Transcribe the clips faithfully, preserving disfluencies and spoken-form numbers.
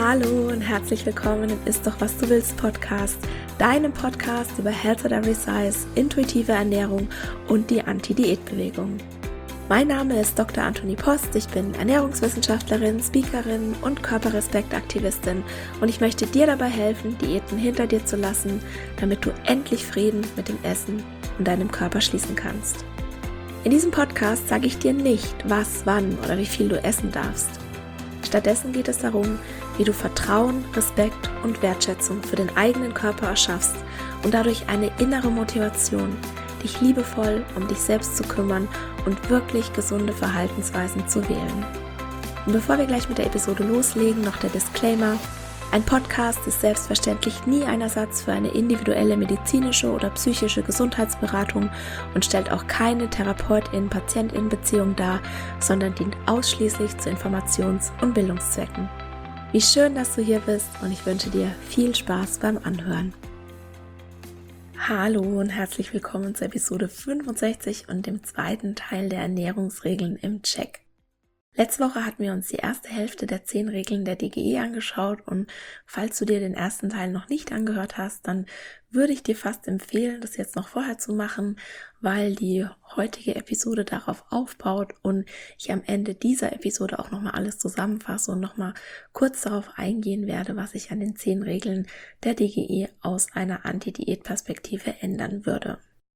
Hallo und herzlich willkommen im Ist doch was du willst Podcast, deinem Podcast über Health at Every Size, intuitive Ernährung und die Anti-Diät-Bewegung. Mein Name ist Doktor Antonie Post, ich bin Ernährungswissenschaftlerin, Speakerin und Körperrespektaktivistin und ich möchte dir dabei helfen, Diäten hinter dir zu lassen, damit du endlich Frieden mit dem Essen und deinem Körper schließen kannst. In diesem Podcast sage ich dir nicht, was, wann oder wie viel du essen darfst. Stattdessen geht es darum, wie du Vertrauen, Respekt und Wertschätzung für den eigenen Körper erschaffst und dadurch eine innere Motivation, dich liebevoll um dich selbst zu kümmern und wirklich gesunde Verhaltensweisen zu wählen. Und bevor wir gleich mit der Episode loslegen, noch der Disclaimer: Ein Podcast ist selbstverständlich nie ein Ersatz für eine individuelle medizinische oder psychische Gesundheitsberatung und stellt auch keine Therapeutin-Patientin-Beziehung dar, sondern dient ausschließlich zu Informations- und Bildungszwecken. Wie schön, dass du hier bist und ich wünsche dir viel Spaß beim Anhören. Hallo und herzlich willkommen zur Episode fünfundsechzig und dem zweiten Teil der Ernährungsregeln im Check. Letzte Woche hatten wir uns die erste Hälfte der zehn Regeln der D G E angeschaut und falls du dir den ersten Teil noch nicht angehört hast, dann würde ich dir fast empfehlen, das jetzt noch vorher zu machen, weil die heutige Episode darauf aufbaut und ich am Ende dieser Episode auch nochmal alles zusammenfasse und nochmal kurz darauf eingehen werde, was ich an den zehn Regeln der D G E aus einer Anti-Diät-Perspektive ändern würde.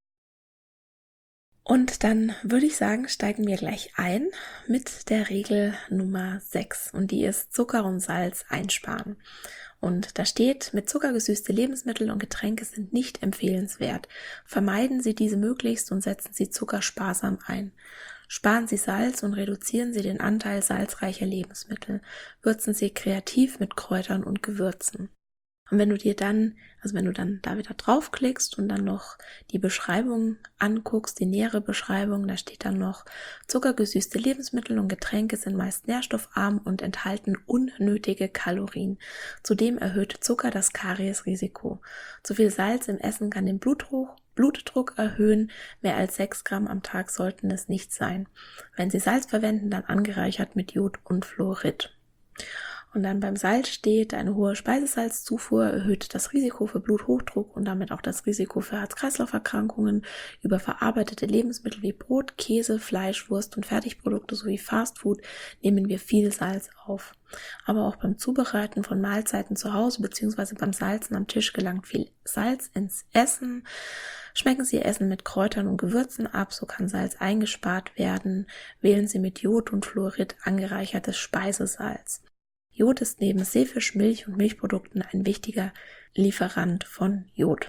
Und dann würde ich sagen, steigen wir gleich ein mit der Regel Nummer sechs und die ist Zucker und Salz einsparen. Und da steht, mit Zucker gesüßte Lebensmittel und Getränke sind nicht empfehlenswert. Vermeiden Sie diese möglichst und setzen Sie Zucker sparsam ein. Sparen Sie Salz und reduzieren Sie den Anteil salzreicher Lebensmittel. Würzen Sie kreativ mit Kräutern und Gewürzen. Und wenn du dir dann, also wenn du dann da wieder draufklickst und dann noch die Beschreibung anguckst, die nähere Beschreibung, da steht dann noch, zuckergesüßte Lebensmittel und Getränke sind meist nährstoffarm und enthalten unnötige Kalorien. Zudem erhöht Zucker das Kariesrisiko. Zu viel Salz im Essen kann den Blutdruck, Blutdruck erhöhen. Mehr als sechs Gramm am Tag sollten es nicht sein. Wenn Sie Salz verwenden, dann angereichert mit Jod und Fluorid. Und dann beim Salz steht, eine hohe Speisesalzzufuhr erhöht das Risiko für Bluthochdruck und damit auch das Risiko für Herz-Kreislauf-Erkrankungen. Über verarbeitete Lebensmittel wie Brot, Käse, Fleisch, Wurst und Fertigprodukte sowie Fastfood nehmen wir viel Salz auf. Aber auch beim Zubereiten von Mahlzeiten zu Hause bzw. beim Salzen am Tisch gelangt viel Salz ins Essen. Schmecken Sie Ihr Essen mit Kräutern und Gewürzen ab, so kann Salz eingespart werden. Wählen Sie mit Jod und Fluorid angereichertes Speisesalz. Jod ist neben Seefisch, Milch und Milchprodukten ein wichtiger Lieferant von Jod.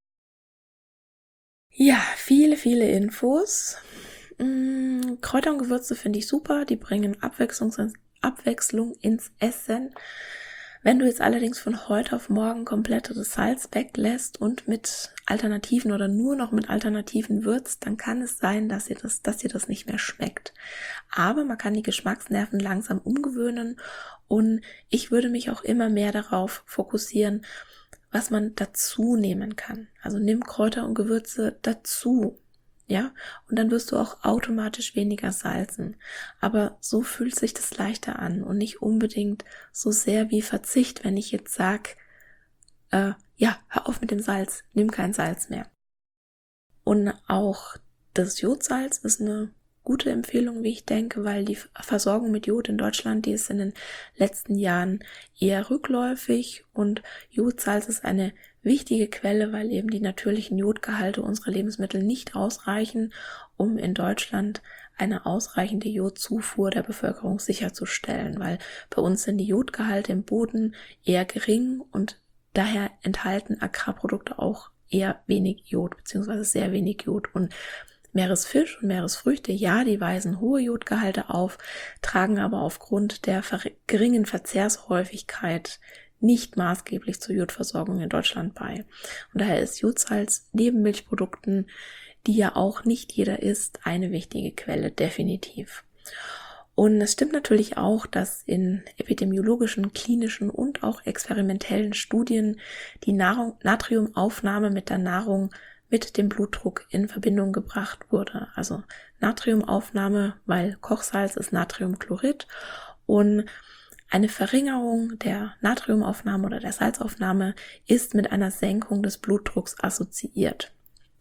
Ja, viele, viele Infos. Hm, Kräuter und Gewürze finde ich super, die bringen Abwechslung, Abwechslung ins Essen. Wenn du jetzt allerdings von heute auf morgen komplett das Salz weglässt und mit Alternativen oder nur noch mit Alternativen würzt, dann kann es sein, dass dir das, dass dir das nicht mehr schmeckt. Aber man kann die Geschmacksnerven langsam umgewöhnen und ich würde mich auch immer mehr darauf fokussieren, was man dazu nehmen kann. Also nimm Kräuter und Gewürze dazu. Ja, und dann wirst du auch automatisch weniger salzen. Aber so fühlt sich das leichter an und nicht unbedingt so sehr wie Verzicht, wenn ich jetzt sag, äh, ja, hör auf mit dem Salz, nimm kein Salz mehr. Und auch das Jodsalz ist eine gute Empfehlung, wie ich denke, weil die Versorgung mit Jod in Deutschland, die ist in den letzten Jahren eher rückläufig und Jodsalz ist eine wichtige Quelle, weil eben die natürlichen Jodgehalte unserer Lebensmittel nicht ausreichen, um in Deutschland eine ausreichende Jodzufuhr der Bevölkerung sicherzustellen, weil bei uns sind die Jodgehalte im Boden eher gering und daher enthalten Agrarprodukte auch eher wenig Jod, beziehungsweise sehr wenig Jod und Meeresfisch und Meeresfrüchte, ja, die weisen hohe Jodgehalte auf, tragen aber aufgrund der ver- geringen Verzehrshäufigkeit nicht maßgeblich zur Jodversorgung in Deutschland bei. Und daher ist Jodsalz neben Milchprodukten, die ja auch nicht jeder isst, eine wichtige Quelle, definitiv. Und es stimmt natürlich auch, dass in epidemiologischen, klinischen und auch experimentellen Studien die Nahrung, Natriumaufnahme mit der Nahrung mit dem Blutdruck in Verbindung gebracht wurde. Also Natriumaufnahme, weil Kochsalz ist Natriumchlorid und eine Verringerung der Natriumaufnahme oder der Salzaufnahme ist mit einer Senkung des Blutdrucks assoziiert.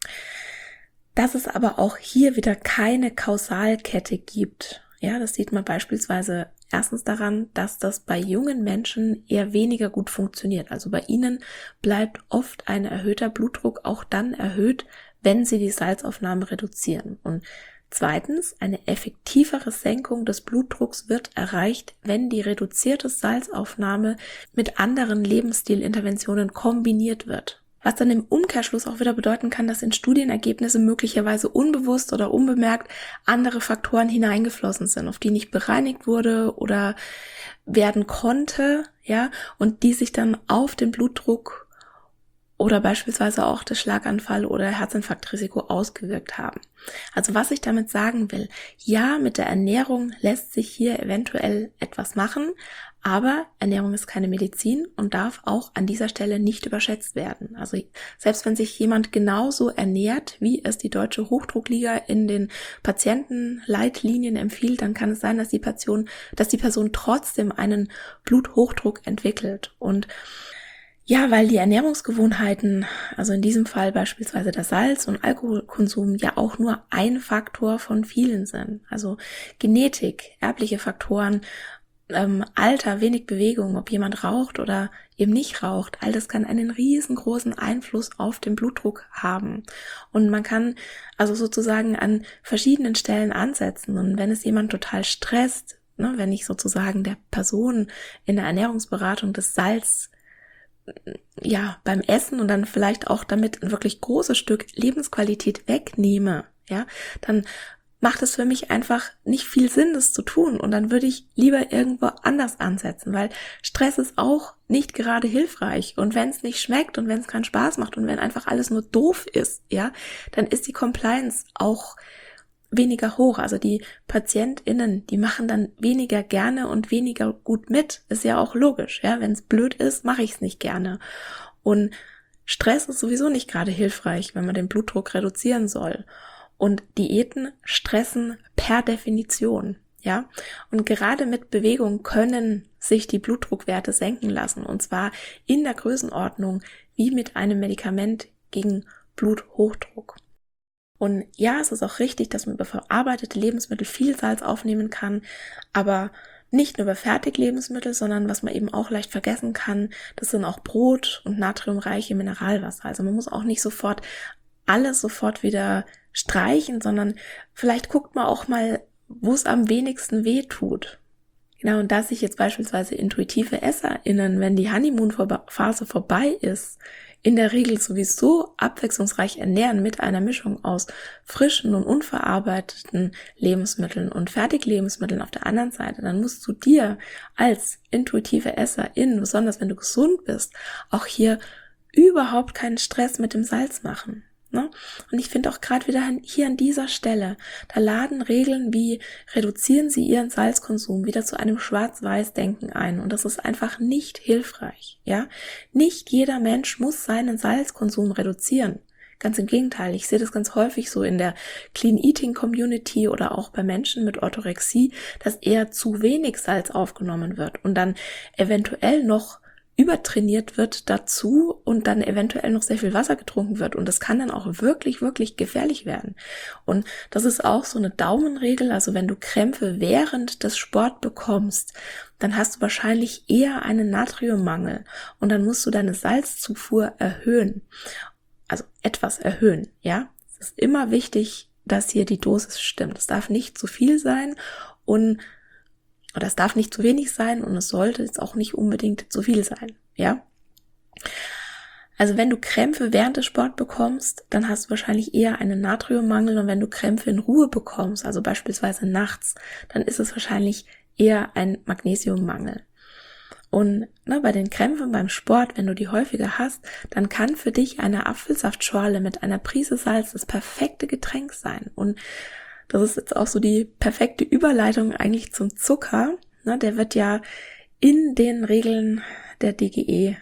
Dass es aber auch hier wieder keine Kausalkette gibt, ja, das sieht man beispielsweise erstens daran, dass das bei jungen Menschen eher weniger gut funktioniert. Also bei ihnen bleibt oft ein erhöhter Blutdruck auch dann erhöht, wenn sie die Salzaufnahme reduzieren. Und zweitens, eine effektivere Senkung des Blutdrucks wird erreicht, wenn die reduzierte Salzaufnahme mit anderen Lebensstilinterventionen kombiniert wird. Was dann im Umkehrschluss auch wieder bedeuten kann, dass in Studienergebnisse möglicherweise unbewusst oder unbemerkt andere Faktoren hineingeflossen sind, auf die nicht bereinigt wurde oder werden konnte, ja, und die sich dann auf den Blutdruck oder beispielsweise auch das Schlaganfall- oder Herzinfarktrisiko ausgewirkt haben. Also was ich damit sagen will, ja, mit der Ernährung lässt sich hier eventuell etwas machen, aber Ernährung ist keine Medizin und darf auch an dieser Stelle nicht überschätzt werden. Also selbst wenn sich jemand genauso ernährt, wie es die Deutsche Hochdruckliga in den Patientenleitlinien empfiehlt, dann kann es sein, dass die Person, dass die Person trotzdem einen Bluthochdruck entwickelt. Und ja, weil die Ernährungsgewohnheiten, also in diesem Fall beispielsweise der Salz- und Alkoholkonsum, ja auch nur ein Faktor von vielen sind. Also Genetik, erbliche Faktoren, ähm, Alter, wenig Bewegung, ob jemand raucht oder eben nicht raucht, all das kann einen riesengroßen Einfluss auf den Blutdruck haben. Und man kann also sozusagen an verschiedenen Stellen ansetzen. Und wenn es jemand total stresst, ne, wenn ich sozusagen der Person in der Ernährungsberatung das Salz ja beim Essen und dann vielleicht auch damit ein wirklich großes Stück Lebensqualität wegnehme, ja, dann macht es für mich einfach nicht viel Sinn, das zu tun. Und dann würde ich lieber irgendwo anders ansetzen, weil Stress ist auch nicht gerade hilfreich. Und wenn es nicht schmeckt und wenn es keinen Spaß macht und wenn einfach alles nur doof ist, ja, dann ist die Compliance auch weniger hoch. Also die PatientInnen, die machen dann weniger gerne und weniger gut mit. Ist ja auch logisch, ja. Wenn es blöd ist, mache ich es nicht gerne. Und Stress ist sowieso nicht gerade hilfreich, wenn man den Blutdruck reduzieren soll. Und Diäten stressen per Definition, ja. Und gerade mit Bewegung können sich die Blutdruckwerte senken lassen. Und zwar in der Größenordnung wie mit einem Medikament gegen Bluthochdruck. Und ja, es ist auch richtig, dass man über verarbeitete Lebensmittel viel Salz aufnehmen kann, aber nicht nur über Fertiglebensmittel, sondern was man eben auch leicht vergessen kann, das sind auch Brot und natriumreiche Mineralwasser. Also man muss auch nicht sofort alles sofort wieder streichen, sondern vielleicht guckt man auch mal, wo es am wenigsten weh tut. Genau, und dass sich jetzt beispielsweise intuitive EsserInnen, wenn die Honeymoon-Phase vorbei ist, in der Regel sowieso abwechslungsreich ernähren mit einer Mischung aus frischen und unverarbeiteten Lebensmitteln und Fertiglebensmitteln auf der anderen Seite, dann musst du dir als intuitive EsserIn, besonders wenn du gesund bist, auch hier überhaupt keinen Stress mit dem Salz machen. Ne? Und ich finde auch gerade wieder hier an dieser Stelle, da laden Regeln wie reduzieren Sie Ihren Salzkonsum wieder zu einem Schwarz-Weiß-Denken ein und das ist einfach nicht hilfreich. Ja, nicht jeder Mensch muss seinen Salzkonsum reduzieren. Ganz im Gegenteil, ich sehe das ganz häufig so in der Clean Eating Community oder auch bei Menschen mit Orthorexie, dass eher zu wenig Salz aufgenommen wird und dann eventuell noch übertrainiert wird dazu und dann eventuell noch sehr viel Wasser getrunken wird und das kann dann auch wirklich, wirklich gefährlich werden. Und das ist auch so eine Daumenregel, also wenn du Krämpfe während des Sport bekommst, dann hast du wahrscheinlich eher einen Natriummangel und dann musst du deine Salzzufuhr erhöhen, also etwas erhöhen, ja. Es ist immer wichtig, dass hier die Dosis stimmt. Es darf nicht zu viel sein und Oder es darf nicht zu wenig sein und es sollte jetzt auch nicht unbedingt zu viel sein, ja. Also wenn du Krämpfe während des Sports bekommst, dann hast du wahrscheinlich eher einen Natriummangel und wenn du Krämpfe in Ruhe bekommst, also beispielsweise nachts, dann ist es wahrscheinlich eher ein Magnesiummangel. Und ne, bei den Krämpfen beim Sport, wenn du die häufiger hast, dann kann für dich eine Apfelsaftschorle mit einer Prise Salz das perfekte Getränk sein. Und das ist jetzt auch so die perfekte Überleitung eigentlich zum Zucker. Ne, der wird ja in den Regeln der D G E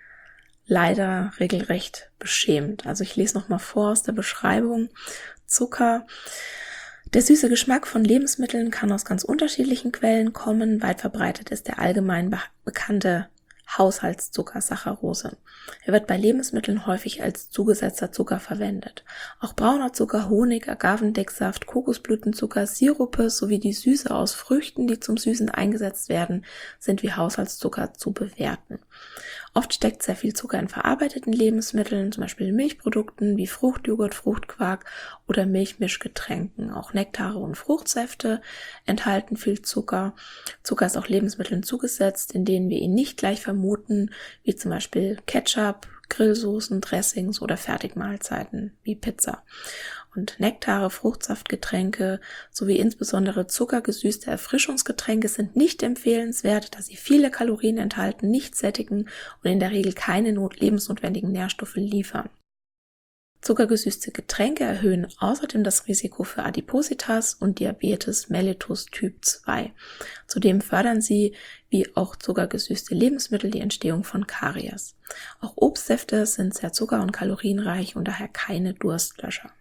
leider regelrecht beschämt. Also ich lese nochmal vor aus der Beschreibung. Zucker, Der süße Geschmack von Lebensmitteln kann aus ganz unterschiedlichen Quellen kommen. Weit verbreitet ist der allgemein be- bekannte Haushaltszucker Saccharose. Er wird bei Lebensmitteln häufig als zugesetzter Zucker verwendet. Auch brauner Zucker, Honig, Agavendicksaft, Kokosblütenzucker, Sirupe sowie die Süße aus Früchten, die zum Süßen eingesetzt werden, sind wie Haushaltszucker zu bewerten. Oft steckt sehr viel Zucker in verarbeiteten Lebensmitteln, zum Beispiel in Milchprodukten wie Fruchtjoghurt, Fruchtquark oder Milchmischgetränken. Auch Nektare und Fruchtsäfte enthalten viel Zucker. Zucker ist auch Lebensmitteln zugesetzt, in denen wir ihn nicht gleich vermuten, wie zum Beispiel Ketchup, Grillsoßen, Dressings oder Fertigmahlzeiten wie Pizza. Und Nektare, Fruchtsaftgetränke sowie insbesondere zuckergesüßte Erfrischungsgetränke sind nicht empfehlenswert, da sie viele Kalorien enthalten, nicht sättigen und in der Regel keine not- lebensnotwendigen Nährstoffe liefern. Zuckergesüßte Getränke erhöhen außerdem das Risiko für Adipositas und Diabetes mellitus Typ zwei. Zudem fördern sie, wie auch zuckergesüßte Lebensmittel, die Entstehung von Karies. Auch Obstsäfte sind sehr zucker- und kalorienreich und daher keine Durstlöscher.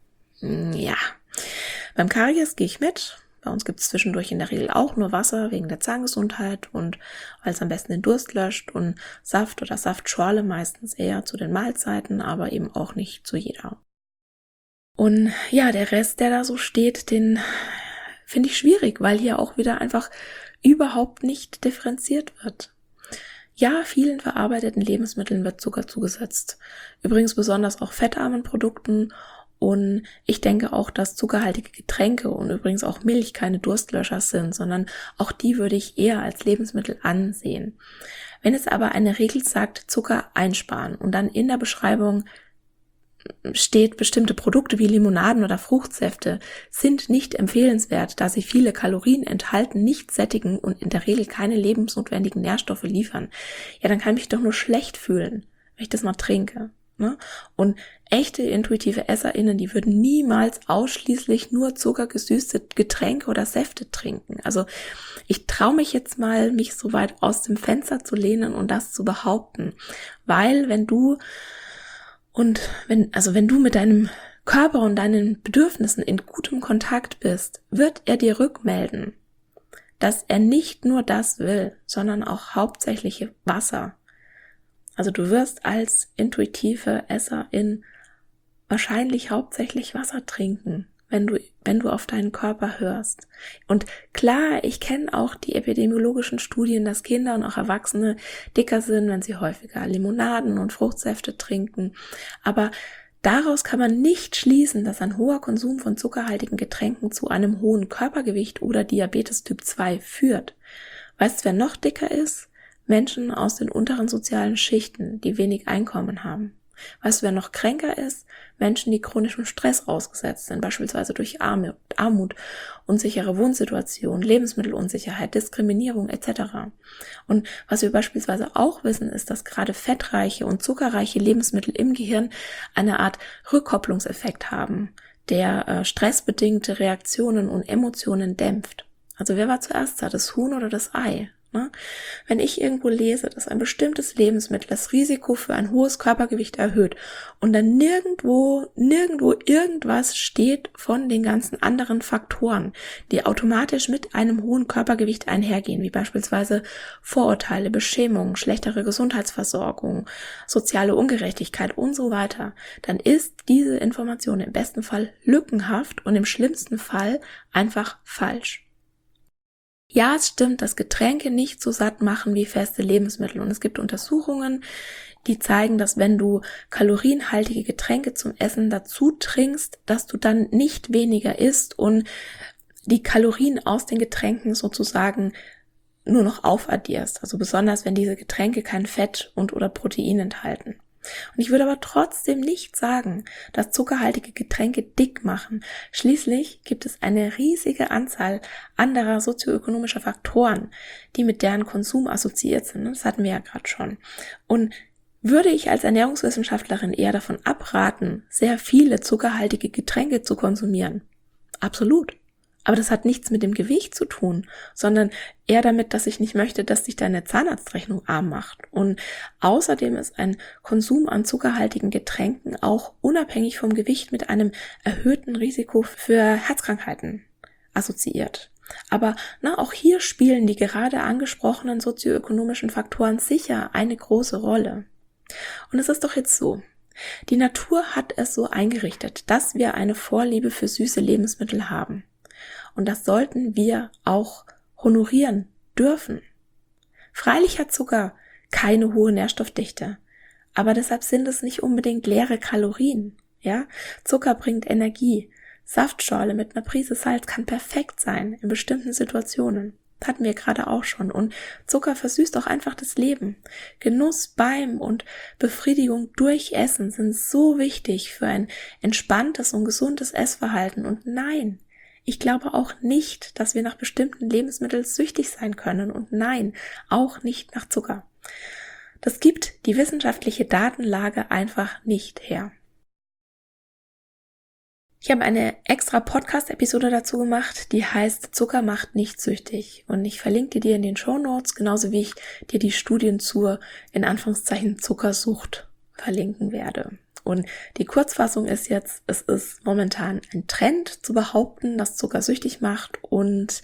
Ja, beim Karies gehe ich mit. Bei uns gibt es zwischendurch in der Regel auch nur Wasser wegen der Zahngesundheit und weil es am besten den Durst löscht, und Saft oder Saftschorle meistens eher zu den Mahlzeiten, aber eben auch nicht zu jeder. Und ja, der Rest, der da so steht, den finde ich schwierig, weil hier auch wieder einfach überhaupt nicht differenziert wird. Ja, vielen verarbeiteten Lebensmitteln wird Zucker zugesetzt. Übrigens besonders auch fettarmen Produkten. Und ich denke auch, dass zuckerhaltige Getränke und übrigens auch Milch keine Durstlöscher sind, sondern auch die würde ich eher als Lebensmittel ansehen. Wenn es aber eine Regel sagt, Zucker einsparen und dann in der Beschreibung steht, bestimmte Produkte wie Limonaden oder Fruchtsäfte sind nicht empfehlenswert, da sie viele Kalorien enthalten, nicht sättigen und in der Regel keine lebensnotwendigen Nährstoffe liefern, ja, dann kann ich mich doch nur schlecht fühlen, wenn ich das mal trinke. Ne? Und echte intuitive EsserInnen, die würden niemals ausschließlich nur zuckergesüßte Getränke oder Säfte trinken. Also ich traue mich jetzt mal, mich so weit aus dem Fenster zu lehnen und das zu behaupten. Weil wenn du und wenn, also wenn du mit deinem Körper und deinen Bedürfnissen in gutem Kontakt bist, wird er dir rückmelden, dass er nicht nur das will, sondern auch hauptsächlich Wasser. Also du wirst als intuitive Esserin wahrscheinlich hauptsächlich Wasser trinken, wenn du, wenn du auf deinen Körper hörst. Und klar, ich kenne auch die epidemiologischen Studien, dass Kinder und auch Erwachsene dicker sind, wenn sie häufiger Limonaden und Fruchtsäfte trinken. Aber daraus kann man nicht schließen, dass ein hoher Konsum von zuckerhaltigen Getränken zu einem hohen Körpergewicht oder Diabetes Typ zwei führt. Weißt du, wer noch dicker ist? Menschen aus den unteren sozialen Schichten, die wenig Einkommen haben. Weißt du, wer noch kränker ist? Menschen, die chronischem Stress ausgesetzt sind, beispielsweise durch Armut, Armut, unsichere Wohnsituationen, Lebensmittelunsicherheit, Diskriminierung et cetera. Und was wir beispielsweise auch wissen, ist, dass gerade fettreiche und zuckerreiche Lebensmittel im Gehirn eine Art Rückkopplungseffekt haben, der äh, stressbedingte Reaktionen und Emotionen dämpft. Also wer war zuerst da, das Huhn oder das Ei? Wenn ich irgendwo lese, dass ein bestimmtes Lebensmittel das Risiko für ein hohes Körpergewicht erhöht und dann nirgendwo, nirgendwo irgendwas steht von den ganzen anderen Faktoren, die automatisch mit einem hohen Körpergewicht einhergehen, wie beispielsweise Vorurteile, Beschämung, schlechtere Gesundheitsversorgung, soziale Ungerechtigkeit und so weiter, dann ist diese Information im besten Fall lückenhaft und im schlimmsten Fall einfach falsch. Ja, es stimmt, dass Getränke nicht so satt machen wie feste Lebensmittel. Und es gibt Untersuchungen, die zeigen, dass wenn du kalorienhaltige Getränke zum Essen dazu trinkst, dass du dann nicht weniger isst und die Kalorien aus den Getränken sozusagen nur noch aufaddierst. Also besonders, wenn diese Getränke kein Fett und oder Protein enthalten. Und ich würde aber trotzdem nicht sagen, dass zuckerhaltige Getränke dick machen. Schließlich gibt es eine riesige Anzahl anderer sozioökonomischer Faktoren, die mit deren Konsum assoziiert sind. Das hatten wir ja gerade schon. Und würde ich als Ernährungswissenschaftlerin eher davon abraten, sehr viele zuckerhaltige Getränke zu konsumieren? Absolut. Aber das hat nichts mit dem Gewicht zu tun, sondern eher damit, dass ich nicht möchte, dass dich deine Zahnarztrechnung arm macht. Und außerdem ist ein Konsum an zuckerhaltigen Getränken auch unabhängig vom Gewicht mit einem erhöhten Risiko für Herzkrankheiten assoziiert. Aber na, auch hier spielen die gerade angesprochenen sozioökonomischen Faktoren sicher eine große Rolle. Und es ist doch jetzt so, die Natur hat es so eingerichtet, dass wir eine Vorliebe für süße Lebensmittel haben. Und das sollten wir auch honorieren dürfen. Freilich hat Zucker keine hohe Nährstoffdichte, aber deshalb sind es nicht unbedingt leere Kalorien. Ja? Zucker bringt Energie. Saftschorle mit einer Prise Salz kann perfekt sein in bestimmten Situationen. Das hatten wir gerade auch schon. Und Zucker versüßt auch einfach das Leben. Genuss beim und Befriedigung durch Essen sind so wichtig für ein entspanntes und gesundes Essverhalten. Und nein, ich glaube auch nicht, dass wir nach bestimmten Lebensmitteln süchtig sein können. Und nein, auch nicht nach Zucker. Das gibt die wissenschaftliche Datenlage einfach nicht her. Ich habe eine extra Podcast-Episode dazu gemacht, die heißt Zucker macht nicht süchtig. Und ich verlinke dir in den Shownotes, genauso wie ich dir die Studien zur, in Anführungszeichen, Zuckersucht verlinken werde. Und die Kurzfassung ist jetzt, es ist momentan ein Trend zu behaupten, dass Zucker süchtig macht. Und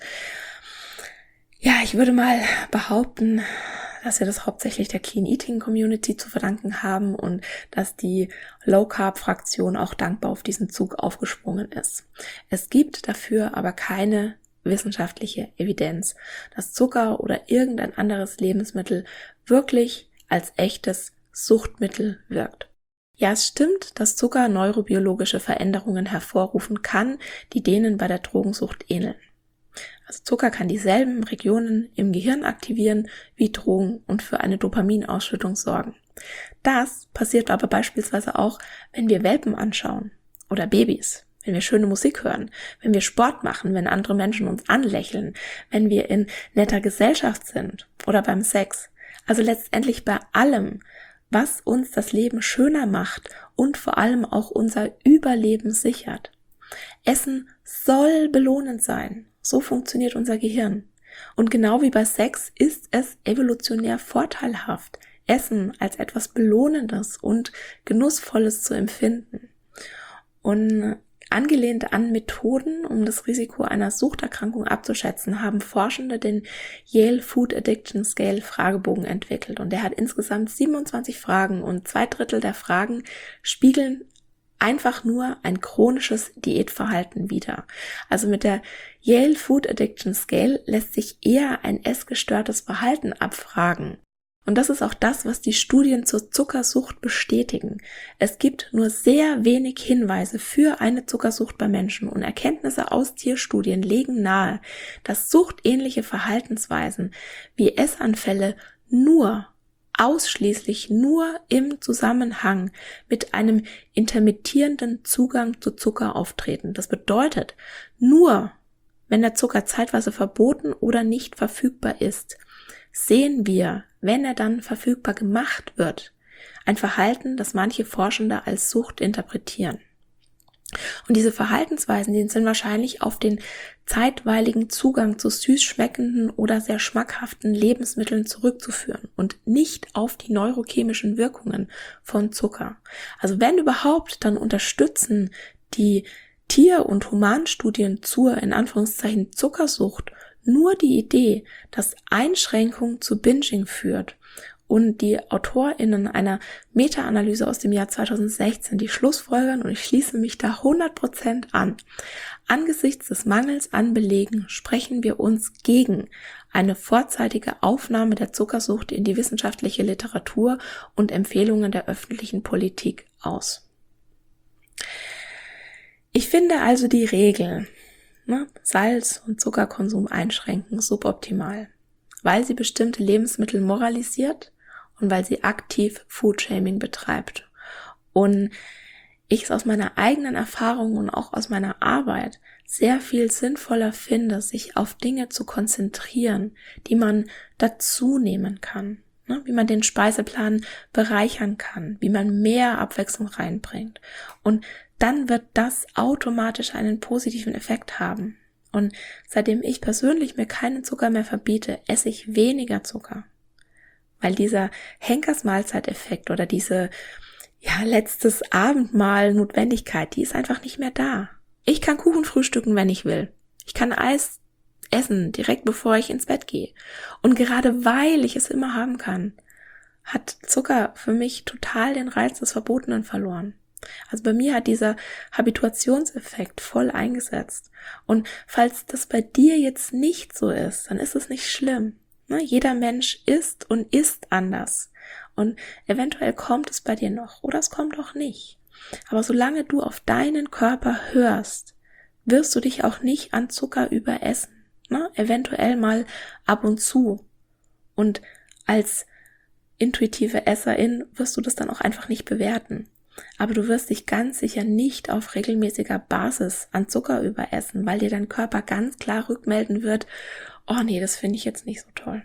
ja, ich würde mal behaupten, dass wir das hauptsächlich der Clean Eating Community zu verdanken haben und dass die Low Carb Fraktion auch dankbar auf diesen Zug aufgesprungen ist. Es gibt dafür aber keine wissenschaftliche Evidenz, dass Zucker oder irgendein anderes Lebensmittel wirklich als echtes Suchtmittel wirkt. Ja, es stimmt, dass Zucker neurobiologische Veränderungen hervorrufen kann, die denen bei der Drogensucht ähneln. Also Zucker kann dieselben Regionen im Gehirn aktivieren wie Drogen und für eine Dopaminausschüttung sorgen. Das passiert aber beispielsweise auch, wenn wir Welpen anschauen oder Babys, wenn wir schöne Musik hören, wenn wir Sport machen, wenn andere Menschen uns anlächeln, wenn wir in netter Gesellschaft sind oder beim Sex. Also letztendlich bei allem, was uns das Leben schöner macht und vor allem auch unser Überleben sichert. Essen soll belohnend sein. So funktioniert unser Gehirn. Und genau wie bei Sex ist es evolutionär vorteilhaft, Essen als etwas Belohnendes und Genussvolles zu empfinden. Und angelehnt an Methoden, um das Risiko einer Suchterkrankung abzuschätzen, haben Forschende den Yale Food Addiction Scale Fragebogen entwickelt. Und der hat insgesamt siebenundzwanzig Fragen und zwei Drittel der Fragen spiegeln einfach nur ein chronisches Diätverhalten wider. Also mit der Yale Food Addiction Scale lässt sich eher ein essgestörtes Verhalten abfragen. Und das ist auch das, was die Studien zur Zuckersucht bestätigen. Es gibt nur sehr wenig Hinweise für eine Zuckersucht bei Menschen und Erkenntnisse aus Tierstudien legen nahe, dass suchtähnliche Verhaltensweisen wie Essanfälle nur ausschließlich nur im Zusammenhang mit einem intermittierenden Zugang zu Zucker auftreten. Das bedeutet, nur wenn der Zucker zeitweise verboten oder nicht verfügbar ist, sehen wir, wenn er dann verfügbar gemacht wird, ein Verhalten, das manche Forschende als Sucht interpretieren. Und diese Verhaltensweisen, die sind wahrscheinlich auf den zeitweiligen Zugang zu süß schmeckenden oder sehr schmackhaften Lebensmitteln zurückzuführen und nicht auf die neurochemischen Wirkungen von Zucker. Also wenn überhaupt, dann unterstützen die Tier- und Humanstudien zur, in Anführungszeichen, Zuckersucht nur die Idee, dass Einschränkung zu Binging führt. Und die AutorInnen einer Meta-Analyse aus dem Jahr zweitausendsechzehn, die schlussfolgern, und ich schließe mich da hundert Prozent an, angesichts des Mangels an Belegen sprechen wir uns gegen eine vorzeitige Aufnahme der Zuckersucht in die wissenschaftliche Literatur und Empfehlungen der öffentlichen Politik aus. Ich finde also die Regel, ne, Salz- und Zuckerkonsum einschränken, suboptimal, weil sie bestimmte Lebensmittel moralisiert und weil sie aktiv Foodshaming betreibt. Und ich es aus meiner eigenen Erfahrung und auch aus meiner Arbeit sehr viel sinnvoller finde, sich auf Dinge zu konzentrieren, die man dazu nehmen kann, ne? Wie man den Speiseplan bereichern kann, wie man mehr Abwechslung reinbringt. Und dann wird das automatisch einen positiven Effekt haben. Und seitdem ich persönlich mir keinen Zucker mehr verbiete, esse ich weniger Zucker. Weil dieser Henkersmahlzeiteffekt oder diese ja letztes Abendmahl Notwendigkeit, die ist einfach nicht mehr da. Ich kann Kuchen frühstücken, wenn ich will. Ich kann Eis essen, direkt bevor ich ins Bett gehe. Und gerade weil ich es immer haben kann, hat Zucker für mich total den Reiz des Verbotenen verloren. Also bei mir hat dieser Habituationseffekt voll eingesetzt. Und falls das bei dir jetzt nicht so ist, dann ist es nicht schlimm. Ne? Jeder Mensch ist und ist anders. Und eventuell kommt es bei dir noch oder es kommt auch nicht. Aber solange du auf deinen Körper hörst, wirst du dich auch nicht an Zucker überessen. Ne? Eventuell mal ab und zu. Und als intuitive Esserin wirst du das dann auch einfach nicht bewerten. Aber du wirst dich ganz sicher nicht auf regelmäßiger Basis an Zucker überessen, weil dir dein Körper ganz klar rückmelden wird, oh nee, das finde ich jetzt nicht so toll.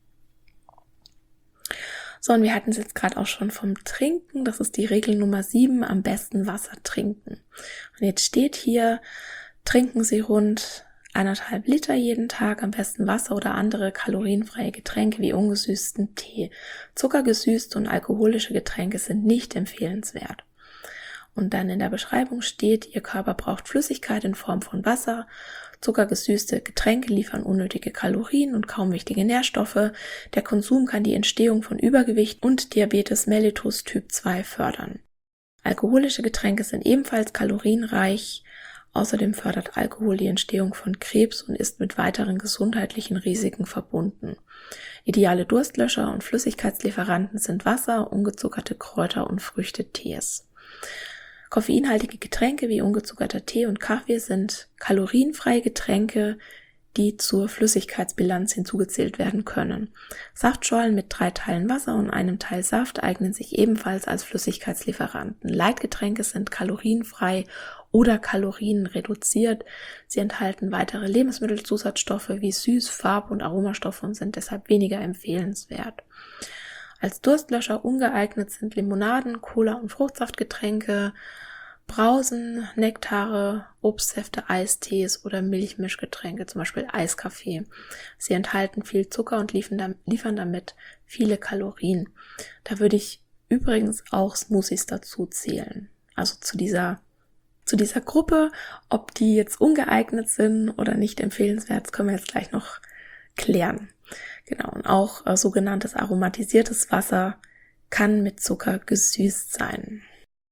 So, und wir hatten es jetzt gerade auch schon vom Trinken. Das ist die Regel Nummer sieben, am besten Wasser trinken. Und jetzt steht hier, trinken Sie rund eineinhalb Liter jeden Tag, am besten Wasser oder andere kalorienfreie Getränke wie ungesüßten Tee. Zuckergesüßte und alkoholische Getränke sind nicht empfehlenswert. Und dann in der Beschreibung steht, Ihr Körper braucht Flüssigkeit in Form von Wasser. Zuckergesüßte Getränke liefern unnötige Kalorien und kaum wichtige Nährstoffe. Der Konsum kann die Entstehung von Übergewicht und Diabetes mellitus Typ zwei fördern. Alkoholische Getränke sind ebenfalls kalorienreich. Außerdem fördert Alkohol die Entstehung von Krebs und ist mit weiteren gesundheitlichen Risiken verbunden. Ideale Durstlöscher und Flüssigkeitslieferanten sind Wasser, ungezuckerte Kräuter und Früchtetees. Koffeinhaltige Getränke wie ungezuckerter Tee und Kaffee sind kalorienfreie Getränke, die zur Flüssigkeitsbilanz hinzugezählt werden können. Saftschorlen mit drei Teilen Wasser und einem Teil Saft eignen sich ebenfalls als Flüssigkeitslieferanten. Leitgetränke sind kalorienfrei oder kalorienreduziert. Sie enthalten weitere Lebensmittelzusatzstoffe wie Süß-, Farb- und Aromastoffe und sind deshalb weniger empfehlenswert. Als Durstlöscher ungeeignet sind Limonaden, Cola- und Fruchtsaftgetränke, Brausen, Nektare, Obstsäfte, Eistees oder Milchmischgetränke, zum Beispiel Eiskaffee. Sie enthalten viel Zucker und liefern damit viele Kalorien. Da würde ich übrigens auch Smoothies dazu zählen. Also zu dieser, zu dieser Gruppe, ob die jetzt ungeeignet sind oder nicht empfehlenswert, das können wir jetzt gleich noch klären. Genau, und auch äh, sogenanntes aromatisiertes Wasser kann mit Zucker gesüßt sein.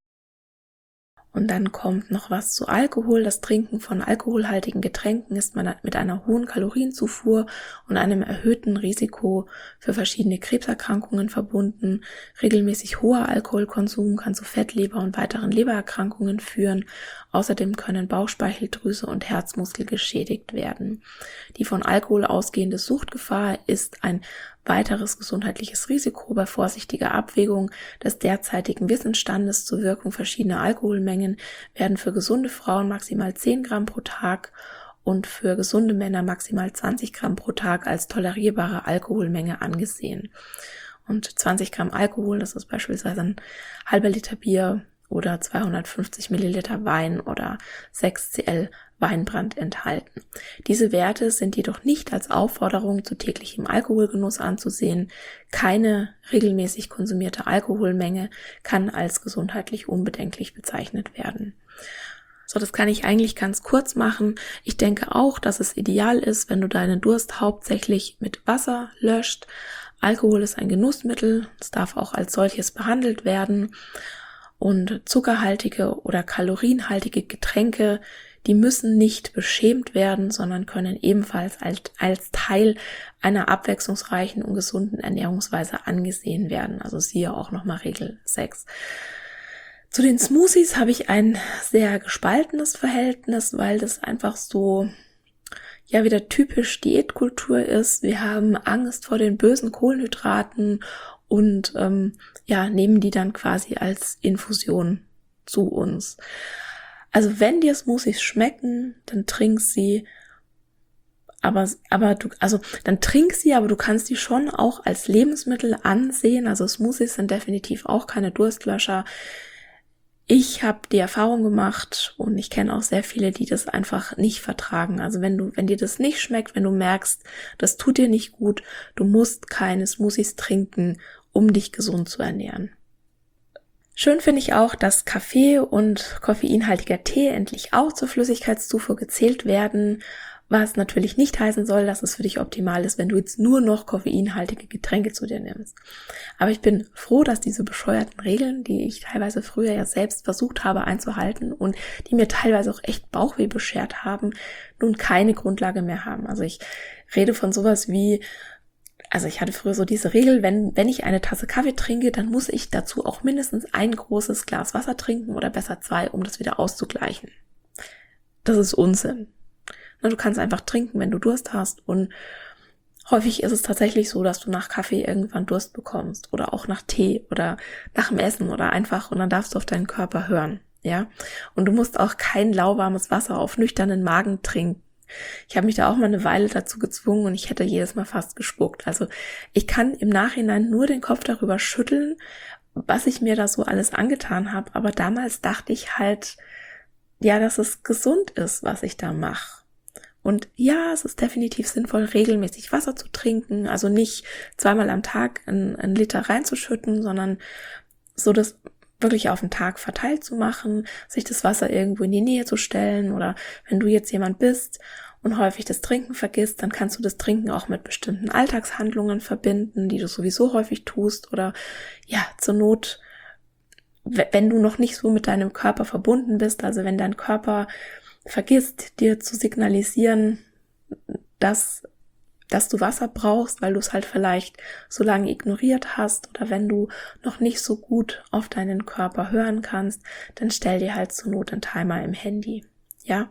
Und dann kommt noch was zu Alkohol. Das Trinken von alkoholhaltigen Getränken ist mit einer hohen Kalorienzufuhr und einem erhöhten Risiko für verschiedene Krebserkrankungen verbunden. Regelmäßig hoher Alkoholkonsum kann zu Fettleber und weiteren Lebererkrankungen führen. Außerdem können Bauchspeicheldrüse und Herzmuskel geschädigt werden. Die von Alkohol ausgehende Suchtgefahr ist ein weiteres gesundheitliches Risiko. Bei vorsichtiger Abwägung des derzeitigen Wissensstandes zur Wirkung verschiedener Alkoholmengen werden für gesunde Frauen maximal zehn Gramm pro Tag und für gesunde Männer maximal zwanzig Gramm pro Tag als tolerierbare Alkoholmenge angesehen. Und zwanzig Gramm Alkohol, das ist beispielsweise ein halber Liter Bier oder zweihundertfünfzig Milliliter Wein oder sechs Zentiliter Weinbrand enthalten. Diese Werte sind jedoch nicht als Aufforderung zu täglichem Alkoholgenuss anzusehen. Keine regelmäßig konsumierte Alkoholmenge kann als gesundheitlich unbedenklich bezeichnet werden. So, das kann ich eigentlich ganz kurz machen. Ich denke auch, dass es ideal ist, wenn du deinen Durst hauptsächlich mit Wasser löscht. Alkohol ist ein Genussmittel, es darf auch als solches behandelt werden. Und zuckerhaltige oder kalorienhaltige Getränke, die müssen nicht beschämt werden, sondern können ebenfalls als, als Teil einer abwechslungsreichen und gesunden Ernährungsweise angesehen werden. Also siehe auch nochmal Regel sechs. Zu den Smoothies habe ich ein sehr gespaltenes Verhältnis, weil das einfach so, ja, wieder typisch Diätkultur ist. Wir haben Angst vor den bösen Kohlenhydraten und ähm, ja, nehmen die dann quasi als Infusion zu uns. Also wenn dir Smoothies schmecken, dann trink sie, aber aber du also dann trink sie, aber du kannst die schon auch als Lebensmittel ansehen. Also Smoothies sind definitiv auch keine Durstlöscher. Ich habe die Erfahrung gemacht und ich kenne auch sehr viele, die das einfach nicht vertragen. Also wenn du, wenn dir das nicht schmeckt, wenn du merkst, das tut dir nicht gut, du musst keine Smoothies trinken, um dich gesund zu ernähren. Schön finde ich auch, dass Kaffee und koffeinhaltiger Tee endlich auch zur Flüssigkeitszufuhr gezählt werden, was natürlich nicht heißen soll, dass es für dich optimal ist, wenn du jetzt nur noch koffeinhaltige Getränke zu dir nimmst. Aber ich bin froh, dass diese bescheuerten Regeln, die ich teilweise früher ja selbst versucht habe einzuhalten und die mir teilweise auch echt Bauchweh beschert haben, nun keine Grundlage mehr haben. Also ich rede von sowas wie, also ich hatte früher so diese Regel, wenn, wenn ich eine Tasse Kaffee trinke, dann muss ich dazu auch mindestens ein großes Glas Wasser trinken oder besser zwei, um das wieder auszugleichen. Das ist Unsinn. Du kannst einfach trinken, wenn du Durst hast, und häufig ist es tatsächlich so, dass du nach Kaffee irgendwann Durst bekommst oder auch nach Tee oder nach dem Essen oder einfach, und dann darfst du auf deinen Körper hören, ja. Und du musst auch kein lauwarmes Wasser auf nüchternen Magen trinken. Ich habe mich da auch mal eine Weile dazu gezwungen und ich hätte jedes Mal fast gespuckt. Also ich kann im Nachhinein nur den Kopf darüber schütteln, was ich mir da so alles angetan habe. Aber damals dachte ich halt, ja, dass es gesund ist, was ich da mache. Und ja, es ist definitiv sinnvoll, regelmäßig Wasser zu trinken, also nicht zweimal am Tag einen, einen Liter reinzuschütten, sondern so das wirklich auf den Tag verteilt zu machen, sich das Wasser irgendwo in die Nähe zu stellen, oder wenn du jetzt jemand bist und häufig das Trinken vergisst, dann kannst du das Trinken auch mit bestimmten Alltagshandlungen verbinden, die du sowieso häufig tust, oder ja, zur Not, wenn du noch nicht so mit deinem Körper verbunden bist, also wenn dein Körper vergisst, dir zu signalisieren, dass, dass du Wasser brauchst, weil du es halt vielleicht so lange ignoriert hast, oder wenn du noch nicht so gut auf deinen Körper hören kannst, dann stell dir halt zur Not einen Timer im Handy, ja.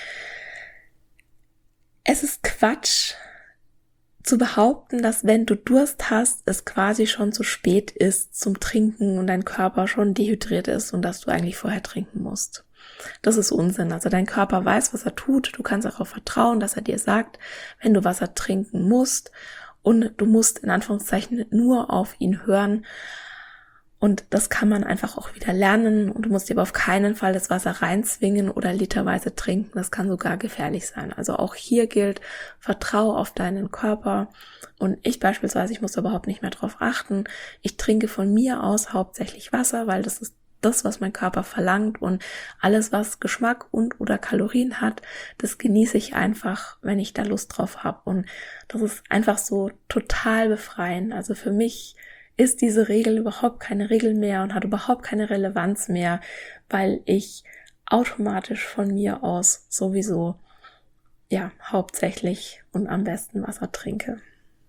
Es ist Quatsch zu behaupten, dass wenn du Durst hast, es quasi schon zu spät ist zum Trinken und dein Körper schon dehydriert ist und dass du eigentlich vorher trinken musst. Das ist Unsinn. Also dein Körper weiß, was er tut. Du kannst darauf vertrauen, dass er dir sagt, wenn du Wasser trinken musst, und du musst in Anführungszeichen nur auf ihn hören. Und das kann man einfach auch wieder lernen, und du musst dir aber auf keinen Fall das Wasser reinzwingen oder literweise trinken. Das kann sogar gefährlich sein. Also auch hier gilt, vertraue auf deinen Körper. Und ich beispielsweise, ich muss überhaupt nicht mehr drauf achten. Ich trinke von mir aus hauptsächlich Wasser, weil das ist das, was mein Körper verlangt, und alles, was Geschmack und oder Kalorien hat, das genieße ich einfach, wenn ich da Lust drauf habe. Und das ist einfach so total befreiend. Also für mich ist diese Regel überhaupt keine Regel mehr und hat überhaupt keine Relevanz mehr, weil ich automatisch von mir aus sowieso ja hauptsächlich und am besten Wasser trinke.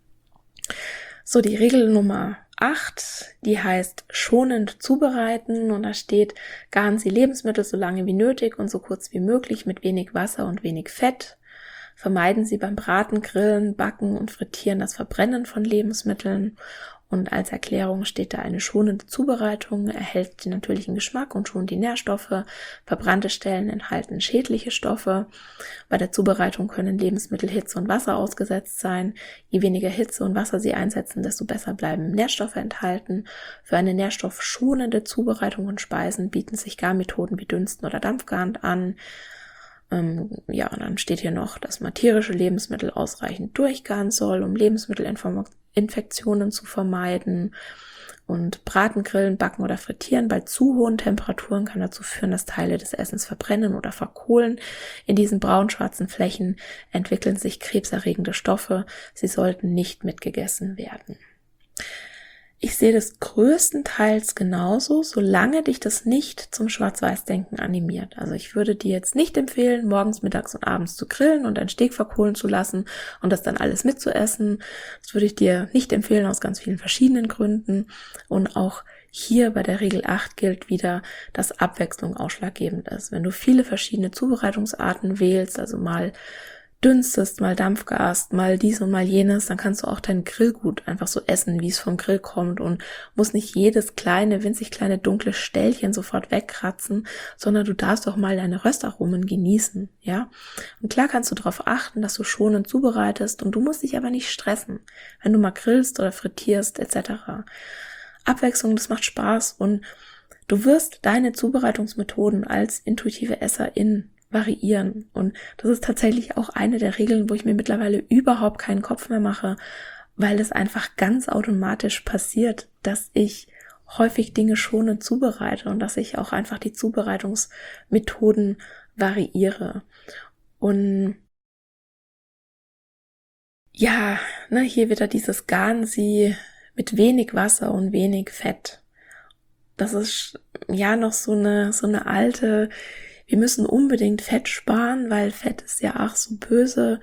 So, die Regel Nummer acht, die heißt schonend zubereiten, und da steht: garen Sie Lebensmittel so lange wie nötig und so kurz wie möglich mit wenig Wasser und wenig Fett. Vermeiden Sie beim Braten, Grillen, Backen und Frittieren das Verbrennen von Lebensmitteln. Und als Erklärung steht da: eine schonende Zubereitung erhält den natürlichen Geschmack und schont die Nährstoffe. Verbrannte Stellen enthalten schädliche Stoffe. Bei der Zubereitung können Lebensmittel Hitze und Wasser ausgesetzt sein. Je weniger Hitze und Wasser sie einsetzen, desto besser bleiben Nährstoffe enthalten. Für eine nährstoffschonende Zubereitung von Speisen bieten sich Garmethoden wie Dünsten oder Dampfgaren an. Ähm, ja, und dann steht hier noch, dass man tierische Lebensmittel ausreichend durchgaren soll, um Lebensmittelinfektionen zu vermeiden. Und Braten, Grillen, Backen oder Frittieren bei zu hohen Temperaturen kann dazu führen, dass Teile des Essens verbrennen oder verkohlen. In diesen braun-schwarzen Flächen entwickeln sich krebserregende Stoffe. Sie sollten nicht mitgegessen werden. Ich sehe das größtenteils genauso, solange dich das nicht zum Schwarz-Weiß-Denken animiert. Also ich würde dir jetzt nicht empfehlen, morgens, mittags und abends zu grillen und einen Steak verkohlen zu lassen und das dann alles mitzuessen. Das würde ich dir nicht empfehlen, aus ganz vielen verschiedenen Gründen. Und auch hier bei der Regel acht gilt wieder, dass Abwechslung ausschlaggebend ist. Wenn du viele verschiedene Zubereitungsarten wählst, also mal dünstest, mal dampfgarst, mal dies und mal jenes, dann kannst du auch dein Grillgut einfach so essen, wie es vom Grill kommt, und musst nicht jedes kleine, winzig kleine dunkle Ställchen sofort wegkratzen, sondern du darfst auch mal deine Röstaromen genießen, ja. Und klar kannst du darauf achten, dass du schonend zubereitest, und du musst dich aber nicht stressen, wenn du mal grillst oder frittierst et cetera. Abwechslung, das macht Spaß, und du wirst deine Zubereitungsmethoden als intuitive Esserin variieren. Und das ist tatsächlich auch eine der Regeln, wo ich mir mittlerweile überhaupt keinen Kopf mehr mache, weil es einfach ganz automatisch passiert, dass ich häufig Dinge schonend zubereite und dass ich auch einfach die Zubereitungsmethoden variiere. Und ja, ne, hier wieder dieses Garnsee mit wenig Wasser und wenig Fett. Das ist ja noch so eine so eine alte, wir müssen unbedingt Fett sparen, weil Fett ist ja ach so böse.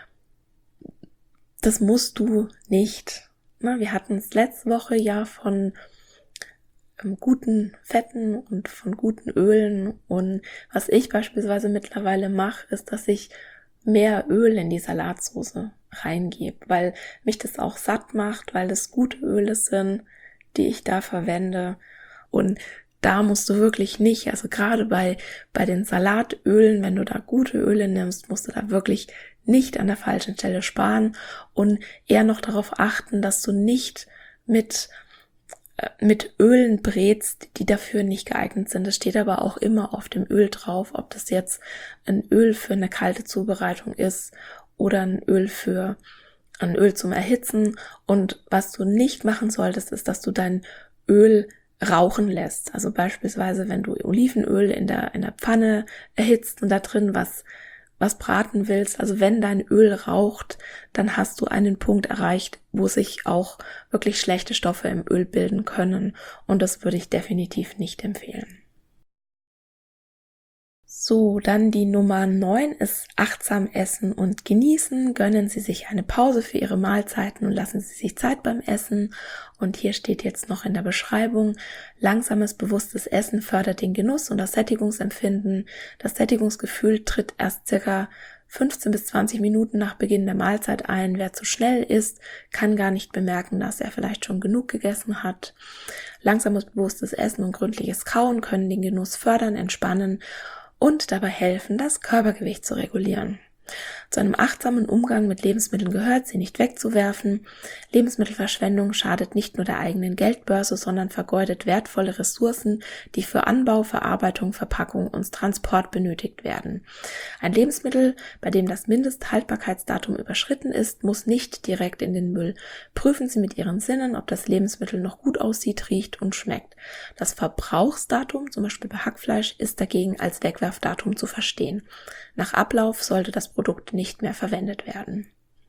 Das musst du nicht. Na, wir hatten es letzte Woche ja von ähm, guten Fetten und von guten Ölen. Und was ich beispielsweise mittlerweile mache, ist, dass ich mehr Öl in die Salatsauce reingebe, weil mich das auch satt macht, weil es gute Öle sind, die ich da verwende. Und da musst du wirklich nicht, also gerade bei, bei den Salatölen, wenn du da gute Öle nimmst, musst du da wirklich nicht an der falschen Stelle sparen und eher noch darauf achten, dass du nicht mit, äh, mit Ölen brätst, die dafür nicht geeignet sind. Das steht aber auch immer auf dem Öl drauf, ob das jetzt ein Öl für eine kalte Zubereitung ist oder ein Öl für ein Öl zum Erhitzen. Und was du nicht machen solltest, ist, dass du dein Öl rauchen lässt. Also beispielsweise, wenn du Olivenöl in der, in der Pfanne erhitzt und da drin was, was braten willst, also wenn dein Öl raucht, dann hast du einen Punkt erreicht, wo sich auch wirklich schlechte Stoffe im Öl bilden können. Und das würde ich definitiv nicht empfehlen. So, dann die Nummer neun ist achtsam essen und genießen. Gönnen Sie sich eine Pause für Ihre Mahlzeiten und lassen Sie sich Zeit beim Essen. Und hier steht jetzt noch in der Beschreibung, langsames, bewusstes Essen fördert den Genuss und das Sättigungsempfinden. Das Sättigungsgefühl tritt erst circa fünfzehn bis zwanzig Minuten nach Beginn der Mahlzeit ein. Wer zu schnell isst, kann gar nicht bemerken, dass er vielleicht schon genug gegessen hat. Langsames, bewusstes Essen und gründliches Kauen können den Genuss fördern, entspannen und dabei helfen, das Körpergewicht zu regulieren. Zu einem achtsamen Umgang mit Lebensmitteln gehört, sie nicht wegzuwerfen. Lebensmittelverschwendung schadet nicht nur der eigenen Geldbörse, sondern vergeudet wertvolle Ressourcen, die für Anbau, Verarbeitung, Verpackung und Transport benötigt werden. Ein Lebensmittel, bei dem das Mindesthaltbarkeitsdatum überschritten ist, muss nicht direkt in den Müll. Prüfen Sie mit Ihren Sinnen, ob das Lebensmittel noch gut aussieht, riecht und schmeckt. Das Verbrauchsdatum, zum Beispiel bei Hackfleisch, ist dagegen als Wegwerfdatum zu verstehen. Nach Ablauf sollte das Produkt nicht mehr verwendet werden.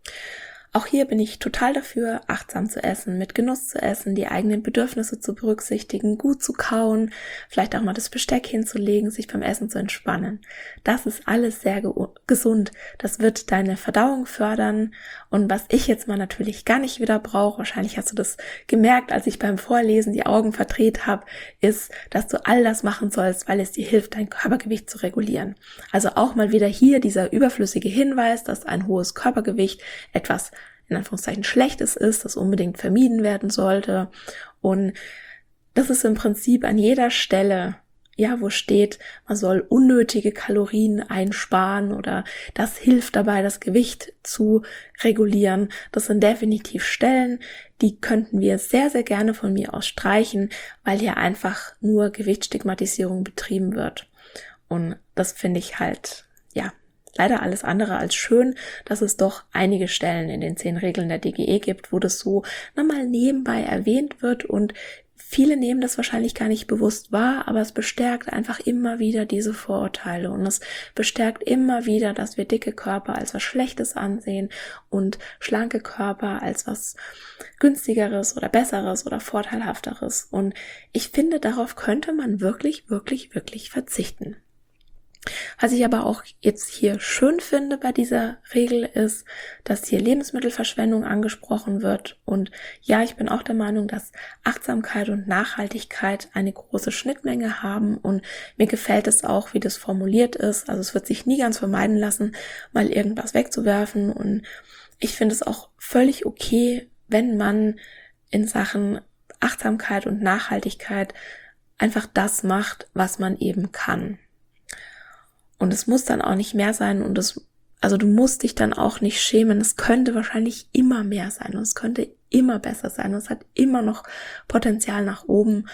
Auch hier bin ich total dafür, achtsam zu essen, mit Genuss zu essen, die eigenen Bedürfnisse zu berücksichtigen, gut zu kauen, vielleicht auch mal das Besteck hinzulegen, sich beim Essen zu entspannen. Das ist alles sehr ge- gesund. Das wird deine Verdauung fördern. Und was ich jetzt mal natürlich gar nicht wieder brauche, wahrscheinlich hast du das gemerkt, als ich beim Vorlesen die Augen verdreht habe, ist, dass du all das machen sollst, weil es dir hilft, dein Körpergewicht zu regulieren. Also auch mal wieder hier dieser überflüssige Hinweis, dass ein hohes Körpergewicht etwas in Anführungszeichen Schlechtes ist, das unbedingt vermieden werden sollte. Und das ist im Prinzip an jeder Stelle, ja, wo steht, man soll unnötige Kalorien einsparen oder das hilft dabei, das Gewicht zu regulieren. Das sind definitiv Stellen, die könnten wir sehr, sehr gerne von mir aus streichen, weil hier einfach nur Gewichtsstigmatisierung betrieben wird. Und das finde ich halt, ja, leider alles andere als schön, dass es doch einige Stellen in den zehn Regeln der D G E gibt, wo das so nochmal nebenbei erwähnt wird und viele nehmen das wahrscheinlich gar nicht bewusst wahr, aber es bestärkt einfach immer wieder diese Vorurteile und es bestärkt immer wieder, dass wir dicke Körper als was Schlechtes ansehen und schlanke Körper als was günstigeres oder besseres oder vorteilhafteres. Und ich finde, darauf könnte man wirklich, wirklich, wirklich verzichten. Was ich aber auch jetzt hier schön finde bei dieser Regel ist, dass hier Lebensmittelverschwendung angesprochen wird. Und ja, ich bin auch der Meinung, dass Achtsamkeit und Nachhaltigkeit eine große Schnittmenge haben. Und mir gefällt es auch, wie das formuliert ist. Also es wird sich nie ganz vermeiden lassen, mal irgendwas wegzuwerfen. Und ich finde es auch völlig okay, wenn man in Sachen Achtsamkeit und Nachhaltigkeit einfach das macht, was man eben kann. Und es muss dann auch nicht mehr sein und es, also du musst dich dann auch nicht schämen. Es könnte wahrscheinlich immer mehr sein und es könnte immer besser sein und es hat immer noch Potenzial nach oben.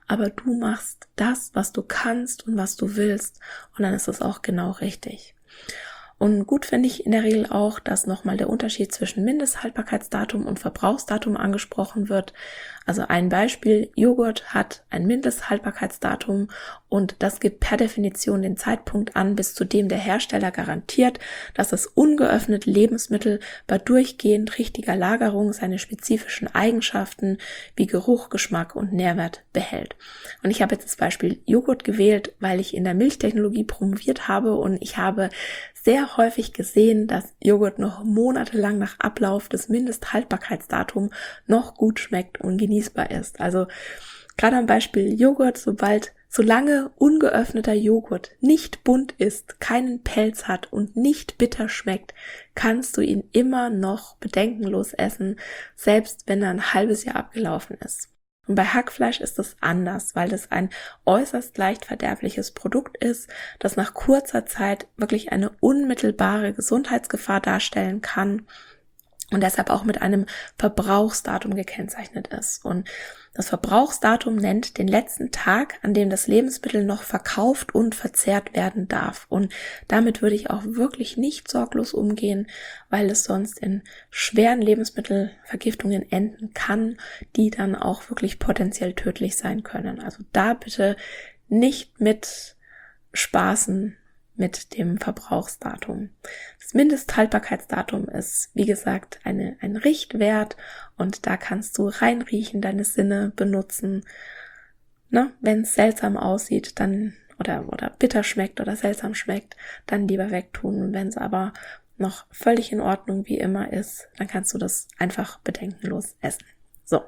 aber du machst das, was du kannst und was du willst, und dann ist es auch genau richtig. Und gut finde ich in der Regel auch, dass nochmal der Unterschied zwischen Mindesthaltbarkeitsdatum und Verbrauchsdatum angesprochen wird. Also ein Beispiel, Joghurt hat ein Mindesthaltbarkeitsdatum und das gibt per Definition den Zeitpunkt an, bis zu dem der Hersteller garantiert, dass das ungeöffnete Lebensmittel bei durchgehend richtiger Lagerung seine spezifischen Eigenschaften wie Geruch, Geschmack und Nährwert behält. Und ich habe jetzt das Beispiel Joghurt gewählt, weil ich in der Milchtechnologie promoviert habe und ich habe sehr häufig gesehen, dass Joghurt noch monatelang nach Ablauf des Mindesthaltbarkeitsdatums noch gut schmeckt und genießbar ist. Also gerade am Beispiel Joghurt, sobald, solange ungeöffneter Joghurt nicht bunt ist, keinen Pelz hat und nicht bitter schmeckt, kannst du ihn immer noch bedenkenlos essen, selbst wenn er ein halbes Jahr abgelaufen ist. Und bei Hackfleisch ist es anders, weil das ein äußerst leicht verderbliches Produkt ist, das nach kurzer Zeit wirklich eine unmittelbare Gesundheitsgefahr darstellen kann und deshalb auch mit einem Verbrauchsdatum gekennzeichnet ist. Und das Verbrauchsdatum nennt den letzten Tag, an dem das Lebensmittel noch verkauft und verzehrt werden darf. Und damit würde ich auch wirklich nicht sorglos umgehen, weil es sonst in schweren Lebensmittelvergiftungen enden kann, die dann auch wirklich potenziell tödlich sein können. Also da bitte nicht mit spaßen mit dem Verbrauchsdatum. Das Mindesthaltbarkeitsdatum ist, wie gesagt, eine, ein Richtwert und da kannst du reinriechen, deine Sinne benutzen. Ne? Wenn es seltsam aussieht, dann oder, oder bitter schmeckt oder seltsam schmeckt, dann lieber wegtun. Und wenn es aber noch völlig in Ordnung wie immer ist, dann kannst du das einfach bedenkenlos essen. So.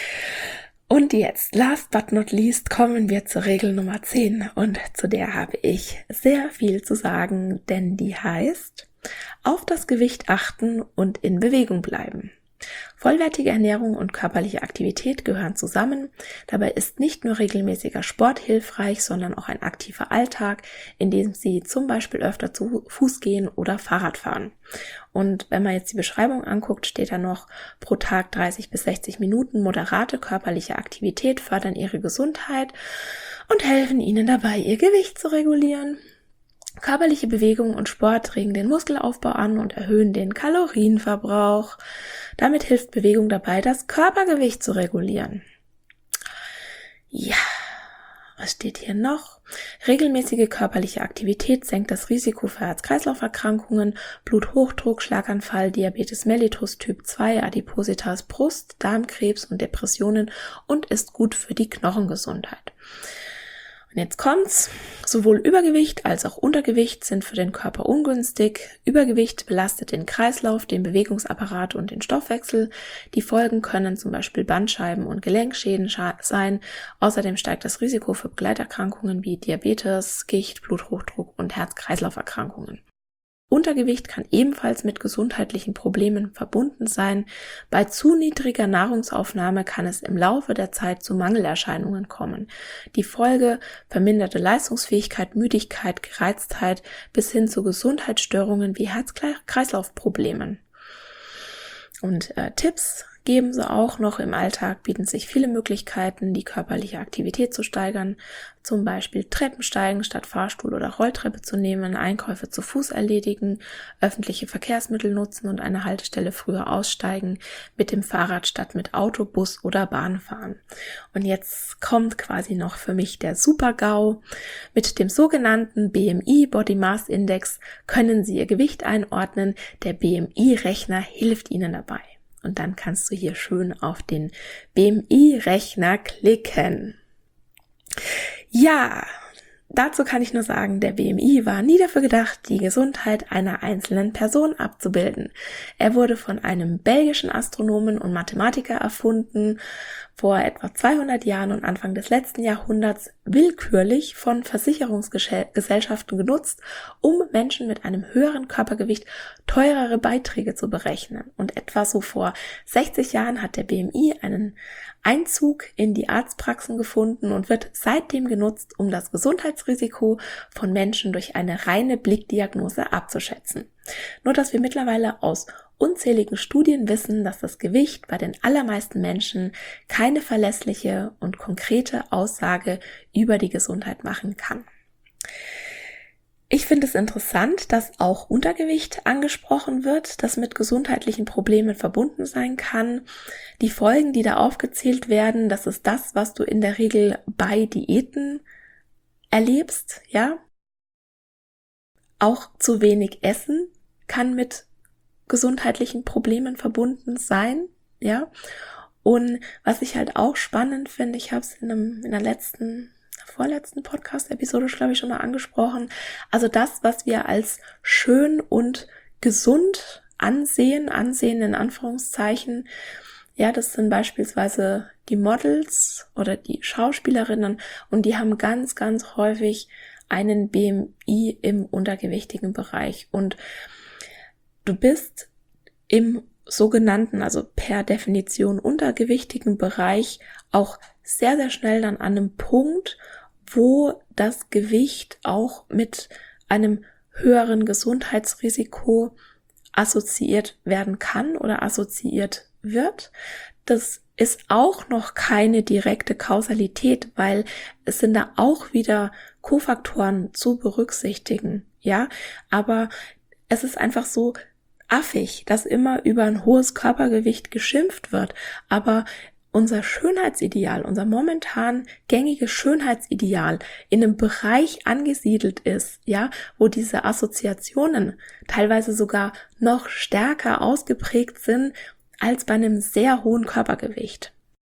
Und jetzt, last but not least, kommen wir zur Regel Nummer zehn und zu der habe ich sehr viel zu sagen, denn die heißt, auf das Gewicht achten und in Bewegung bleiben. Vollwertige Ernährung und körperliche Aktivität gehören zusammen. Dabei ist nicht nur regelmäßiger Sport hilfreich, sondern auch ein aktiver Alltag, in dem Sie zum Beispiel öfter zu Fuß gehen oder Fahrrad fahren. Und wenn man jetzt die Beschreibung anguckt, steht da noch, pro Tag dreißig bis sechzig Minuten moderate körperliche Aktivität fördern Ihre Gesundheit und helfen Ihnen dabei, Ihr Gewicht zu regulieren. Körperliche Bewegung und Sport regen den Muskelaufbau an und erhöhen den Kalorienverbrauch. Damit hilft Bewegung dabei, das Körpergewicht zu regulieren. Ja, was steht hier noch? Regelmäßige körperliche Aktivität senkt das Risiko für Herz-Kreislauf-Erkrankungen, Bluthochdruck, Schlaganfall, Diabetes mellitus Typ zwei, Adipositas, Brust, Darmkrebs und Depressionen und ist gut für die Knochengesundheit. Und jetzt kommt's. Sowohl Übergewicht als auch Untergewicht sind für den Körper ungünstig. Übergewicht belastet den Kreislauf, den Bewegungsapparat und den Stoffwechsel. Die Folgen können zum Beispiel Bandscheiben- und Gelenkschäden sein. Außerdem steigt das Risiko für Begleiterkrankungen wie Diabetes, Gicht, Bluthochdruck und Herz-Kreislauf-Erkrankungen. Untergewicht kann ebenfalls mit gesundheitlichen Problemen verbunden sein. Bei zu niedriger Nahrungsaufnahme kann es im Laufe der Zeit zu Mangelerscheinungen kommen. Die Folge verminderte Leistungsfähigkeit, Müdigkeit, Gereiztheit bis hin zu Gesundheitsstörungen wie Herz-Kreislauf-Problemen. Und äh, Tipps geben sie auch noch. Im Alltag bieten sich viele Möglichkeiten, die körperliche Aktivität zu steigern. Zum Beispiel Treppensteigen statt Fahrstuhl oder Rolltreppe zu nehmen, Einkäufe zu Fuß erledigen, öffentliche Verkehrsmittel nutzen und eine Haltestelle früher aussteigen, mit dem Fahrrad statt mit Auto, Bus oder Bahn fahren. Und jetzt kommt quasi noch für mich der Super-GAU. Mit dem sogenannten B M I Body Mass Index können Sie Ihr Gewicht einordnen. Der B M I-Rechner hilft Ihnen dabei. Und dann kannst du hier schön auf den B M I-Rechner klicken. Ja, dazu kann ich nur sagen, der B M I war nie dafür gedacht, die Gesundheit einer einzelnen Person abzubilden. Er wurde von einem belgischen Astronomen und Mathematiker erfunden, vor etwa zweihundert Jahren und Anfang des letzten Jahrhunderts willkürlich von Versicherungsgesellschaften genutzt, um Menschen mit einem höheren Körpergewicht teurere Beiträge zu berechnen. Und etwa so vor sechzig Jahren hat der B M I einen Einzug in die Arztpraxen gefunden und wird seitdem genutzt, um das Gesundheitsrisiko von Menschen durch eine reine Blickdiagnose abzuschätzen. Nur dass wir mittlerweile aus unzähligen Studien wissen, dass das Gewicht bei den allermeisten Menschen keine verlässliche und konkrete Aussage über die Gesundheit machen kann. Ich finde es interessant, dass auch Untergewicht angesprochen wird, das mit gesundheitlichen Problemen verbunden sein kann. Die Folgen, die da aufgezählt werden, das ist das, was du in der Regel bei Diäten erlebst, ja. Auch zu wenig Essen kann mit gesundheitlichen Problemen verbunden sein, ja. Und was ich halt auch spannend finde, ich habe es in, einem, in der letzten vorletzten Podcast-Episode, glaube ich, schon mal angesprochen. Also das, was wir als schön und gesund ansehen, ansehen in Anführungszeichen, ja, das sind beispielsweise die Models oder die Schauspielerinnen und die haben ganz, ganz häufig einen B M I im untergewichtigen Bereich und du bist im sogenannten, also per Definition untergewichtigen Bereich auch sehr, sehr schnell dann an einem Punkt, wo das Gewicht auch mit einem höheren Gesundheitsrisiko assoziiert werden kann oder assoziiert wird. Das ist auch noch keine direkte Kausalität, weil es sind da auch wieder Kofaktoren zu berücksichtigen, ja, aber es ist einfach so affig, dass immer über ein hohes Körpergewicht geschimpft wird, aber unser Schönheitsideal, unser momentan gängiges Schönheitsideal in einem Bereich angesiedelt ist, ja, wo diese Assoziationen teilweise sogar noch stärker ausgeprägt sind als bei einem sehr hohen Körpergewicht.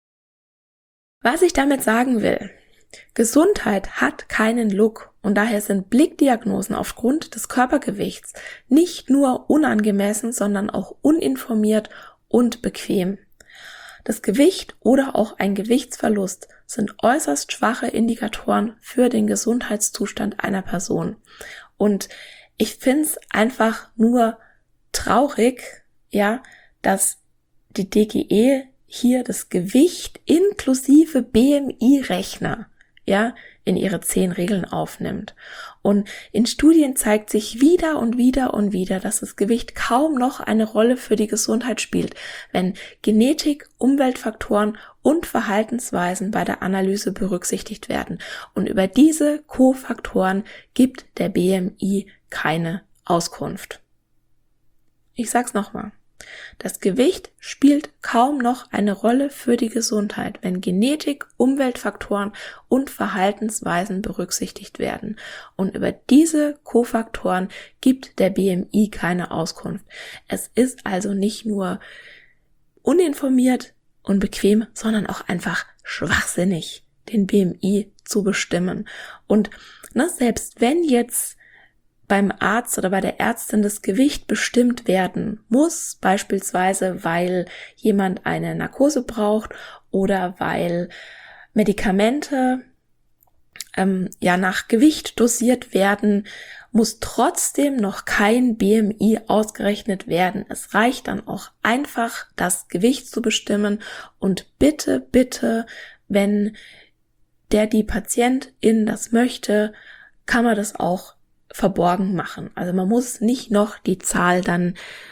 Was ich damit sagen will, Gesundheit hat keinen Look und daher sind Blickdiagnosen aufgrund des Körpergewichts nicht nur unangemessen, sondern auch uninformiert und bequem. Das Gewicht oder auch ein Gewichtsverlust sind äußerst schwache Indikatoren für den Gesundheitszustand einer Person. Und ich finde es einfach nur traurig, ja, dass die D G E hier das Gewicht inklusive B M I-Rechner, ja, in ihre zehn Regeln aufnimmt. Und in Studien zeigt sich wieder und wieder und wieder, dass das Gewicht kaum noch eine Rolle für die Gesundheit spielt, wenn Genetik, Umweltfaktoren und Verhaltensweisen bei der Analyse berücksichtigt werden. Und über diese Kofaktoren gibt der B M I keine Auskunft. Ich sag's nochmal. Das Gewicht spielt kaum noch eine Rolle für die Gesundheit, wenn Genetik, Umweltfaktoren und Verhaltensweisen berücksichtigt werden. Und über diese Kofaktoren gibt der B M I keine Auskunft. Es ist also nicht nur uninformiert und bequem, sondern auch einfach schwachsinnig, den B M I zu bestimmen. Und na, selbst wenn jetzt beim Arzt oder bei der Ärztin das Gewicht bestimmt werden muss, beispielsweise weil jemand eine Narkose braucht oder weil Medikamente ähm, ja nach Gewicht dosiert werden, muss trotzdem noch kein B M I ausgerechnet werden. Es reicht dann auch einfach, das Gewicht zu bestimmen und bitte, bitte, wenn der die Patientin das möchte, kann man das auch verborgen machen. Also man muss nicht noch die Zahl dann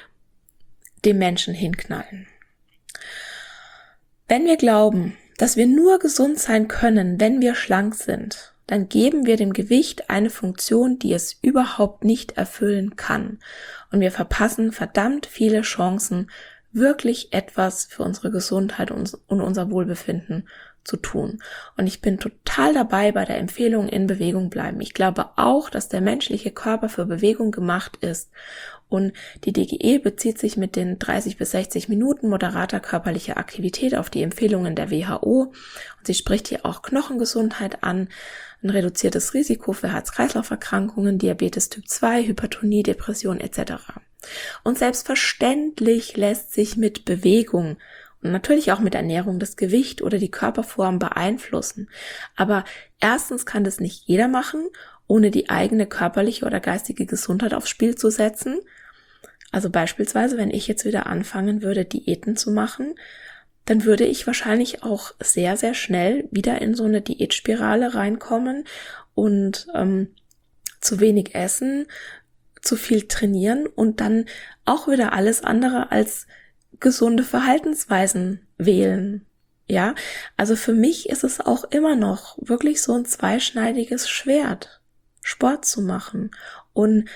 dem Menschen hinknallen. Wenn wir glauben, dass wir nur gesund sein können, wenn wir schlank sind, dann geben wir dem Gewicht eine Funktion, die es überhaupt nicht erfüllen kann. Und wir verpassen verdammt viele Chancen, wirklich etwas für unsere Gesundheit und unser Wohlbefinden zu tun. Und ich bin total dabei bei der Empfehlung, in Bewegung bleiben. Ich glaube auch, dass der menschliche Körper für Bewegung gemacht ist. Und die D G E bezieht sich mit den dreißig bis sechzig Minuten moderater körperlicher Aktivität auf die Empfehlungen der W H O. Und sie spricht hier auch Knochengesundheit an, ein reduziertes Risiko für Herz-Kreislauf-Erkrankungen, Diabetes Typ zwei, Hypertonie, Depression et cetera. Und selbstverständlich lässt sich mit Bewegung und natürlich auch mit Ernährung das Gewicht oder die Körperform beeinflussen. Aber erstens kann das nicht jeder machen, ohne die eigene körperliche oder geistige Gesundheit aufs Spiel zu setzen. Also beispielsweise, wenn ich jetzt wieder anfangen würde, Diäten zu machen, dann würde ich wahrscheinlich auch sehr, sehr schnell wieder in so eine Diätspirale reinkommen und ähm, zu wenig essen, zu viel trainieren und dann auch wieder alles andere als gesunde Verhaltensweisen wählen. Ja, also für mich ist es auch immer noch wirklich so ein zweischneidiges Schwert, Sport zu machen und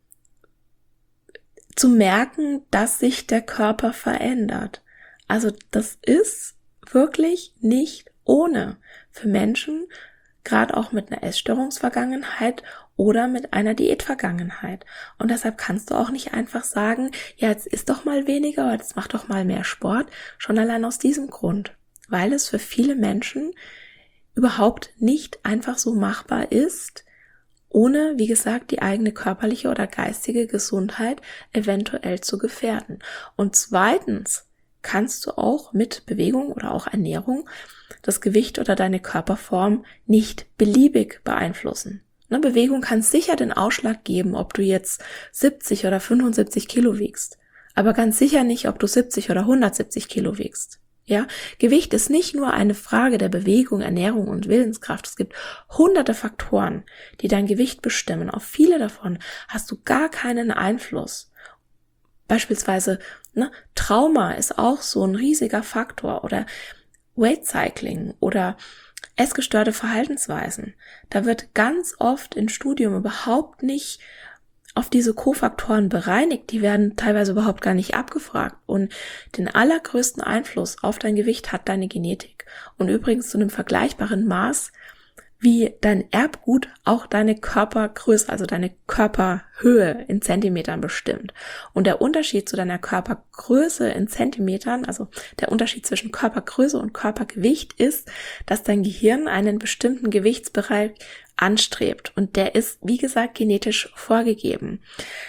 zu merken, dass sich der Körper verändert. Also das ist wirklich nicht ohne für Menschen, gerade auch mit einer Essstörungsvergangenheit oder mit einer Diätvergangenheit. Und deshalb kannst du auch nicht einfach sagen, ja, jetzt isst doch mal weniger oder jetzt mach doch mal mehr Sport, schon allein aus diesem Grund, weil es für viele Menschen überhaupt nicht einfach so machbar ist, ohne, wie gesagt, die eigene körperliche oder geistige Gesundheit eventuell zu gefährden. Und zweitens kannst du auch mit Bewegung oder auch Ernährung das Gewicht oder deine Körperform nicht beliebig beeinflussen. Eine Bewegung kann sicher den Ausschlag geben, ob du jetzt siebzig oder fünfundsiebzig Kilo wiegst, aber ganz sicher nicht, ob du siebzig oder hundertsiebzig Kilo wiegst. Ja, Gewicht ist nicht nur eine Frage der Bewegung, Ernährung und Willenskraft. Es gibt hunderte Faktoren, die dein Gewicht bestimmen. Auf viele davon hast du gar keinen Einfluss. Beispielsweise, ne, Trauma ist auch so ein riesiger Faktor oder Weight Cycling oder essgestörte Verhaltensweisen. Da wird ganz oft im Studium überhaupt nicht auf diese Kofaktoren bereinigt, die werden teilweise überhaupt gar nicht abgefragt und den allergrößten Einfluss auf dein Gewicht hat deine Genetik und übrigens zu einem vergleichbaren Maß wie dein Erbgut auch deine Körpergröße, also deine Körperhöhe in Zentimetern bestimmt. Und der Unterschied zu deiner Körpergröße in Zentimetern, also der Unterschied zwischen Körpergröße und Körpergewicht ist, dass dein Gehirn einen bestimmten Gewichtsbereich anstrebt. Und der ist, wie gesagt, genetisch vorgegeben.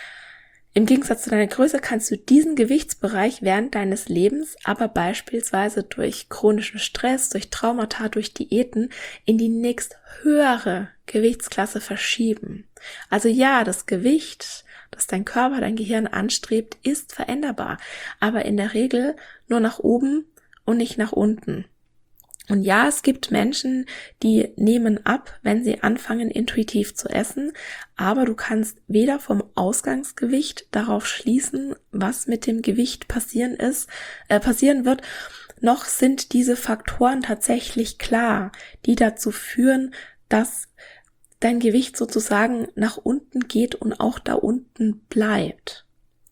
Im Gegensatz zu deiner Größe kannst du diesen Gewichtsbereich während deines Lebens aber beispielsweise durch chronischen Stress, durch Traumata, durch Diäten in die nächst höhere Gewichtsklasse verschieben. Also ja, das Gewicht, das dein Körper, dein Gehirn anstrebt, ist veränderbar, aber in der Regel nur nach oben und nicht nach unten. Und ja, es gibt Menschen, die nehmen ab, wenn sie anfangen, intuitiv zu essen, aber du kannst weder vom Ausgangsgewicht darauf schließen, was mit dem Gewicht passieren ist, äh, passieren wird, noch sind diese Faktoren tatsächlich klar, die dazu führen, dass dein Gewicht sozusagen nach unten geht und auch da unten bleibt.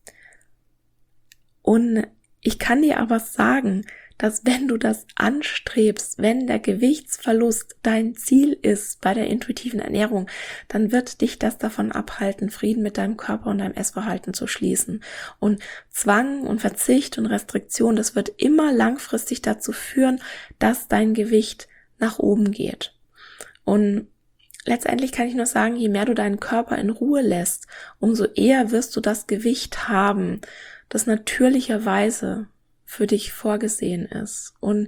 Und ich kann dir aber sagen, dass wenn du das anstrebst, wenn der Gewichtsverlust dein Ziel ist bei der intuitiven Ernährung, dann wird dich das davon abhalten, Frieden mit deinem Körper und deinem Essverhalten zu schließen. Und Zwang und Verzicht und Restriktion, das wird immer langfristig dazu führen, dass dein Gewicht nach oben geht. Und letztendlich kann ich nur sagen, je mehr du deinen Körper in Ruhe lässt, umso eher wirst du das Gewicht haben, das natürlicherweise für dich vorgesehen ist. Und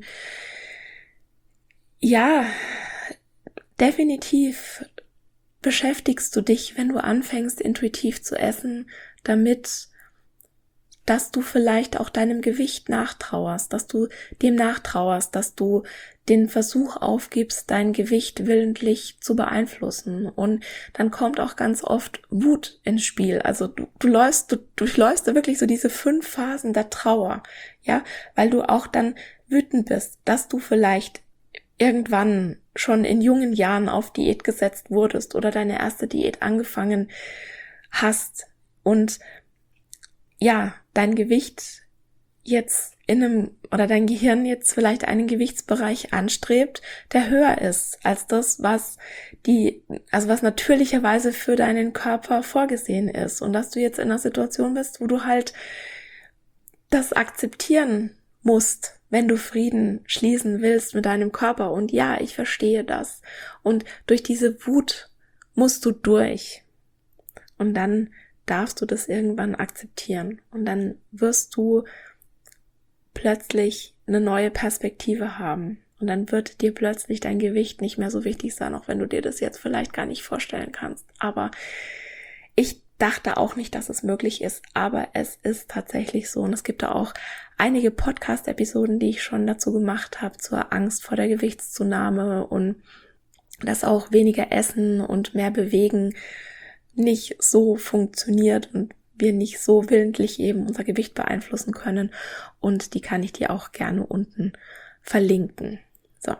ja, definitiv beschäftigst du dich, wenn du anfängst, intuitiv zu essen, damit, dass du vielleicht auch deinem Gewicht nachtrauerst, dass du dem nachtrauerst, dass du den Versuch aufgibst, dein Gewicht willentlich zu beeinflussen. Und dann kommt auch ganz oft Wut ins Spiel. Also du, du läufst, du durchläufst da wirklich so diese fünf Phasen der Trauer, ja, weil du auch dann wütend bist, dass du vielleicht irgendwann schon in jungen Jahren auf Diät gesetzt wurdest oder deine erste Diät angefangen hast und ja, dein Gewicht jetzt in einem, oder dein Gehirn jetzt vielleicht einen Gewichtsbereich anstrebt, der höher ist als das, was die, also was natürlicherweise für deinen Körper vorgesehen ist. Und dass du jetzt in einer Situation bist, wo du halt das akzeptieren musst, wenn du Frieden schließen willst mit deinem Körper. Und ja, ich verstehe das. Und durch diese Wut musst du durch. Und dann darfst du das irgendwann akzeptieren. Und dann wirst du plötzlich eine neue Perspektive haben. Und dann wird dir plötzlich dein Gewicht nicht mehr so wichtig sein, auch wenn du dir das jetzt vielleicht gar nicht vorstellen kannst. Aber ich dachte auch nicht, dass es möglich ist, aber es ist tatsächlich so. Und es gibt da auch einige Podcast-Episoden, die ich schon dazu gemacht habe, zur Angst vor der Gewichtszunahme und dass auch weniger Essen und mehr Bewegen nicht so funktioniert und wir nicht so willentlich eben unser Gewicht beeinflussen können. Und die kann ich dir auch gerne unten verlinken. So.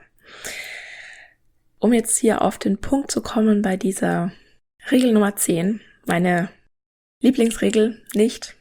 Um jetzt hier auf den Punkt zu kommen bei dieser Regel Nummer zehn, meine Lieblingsregel nicht.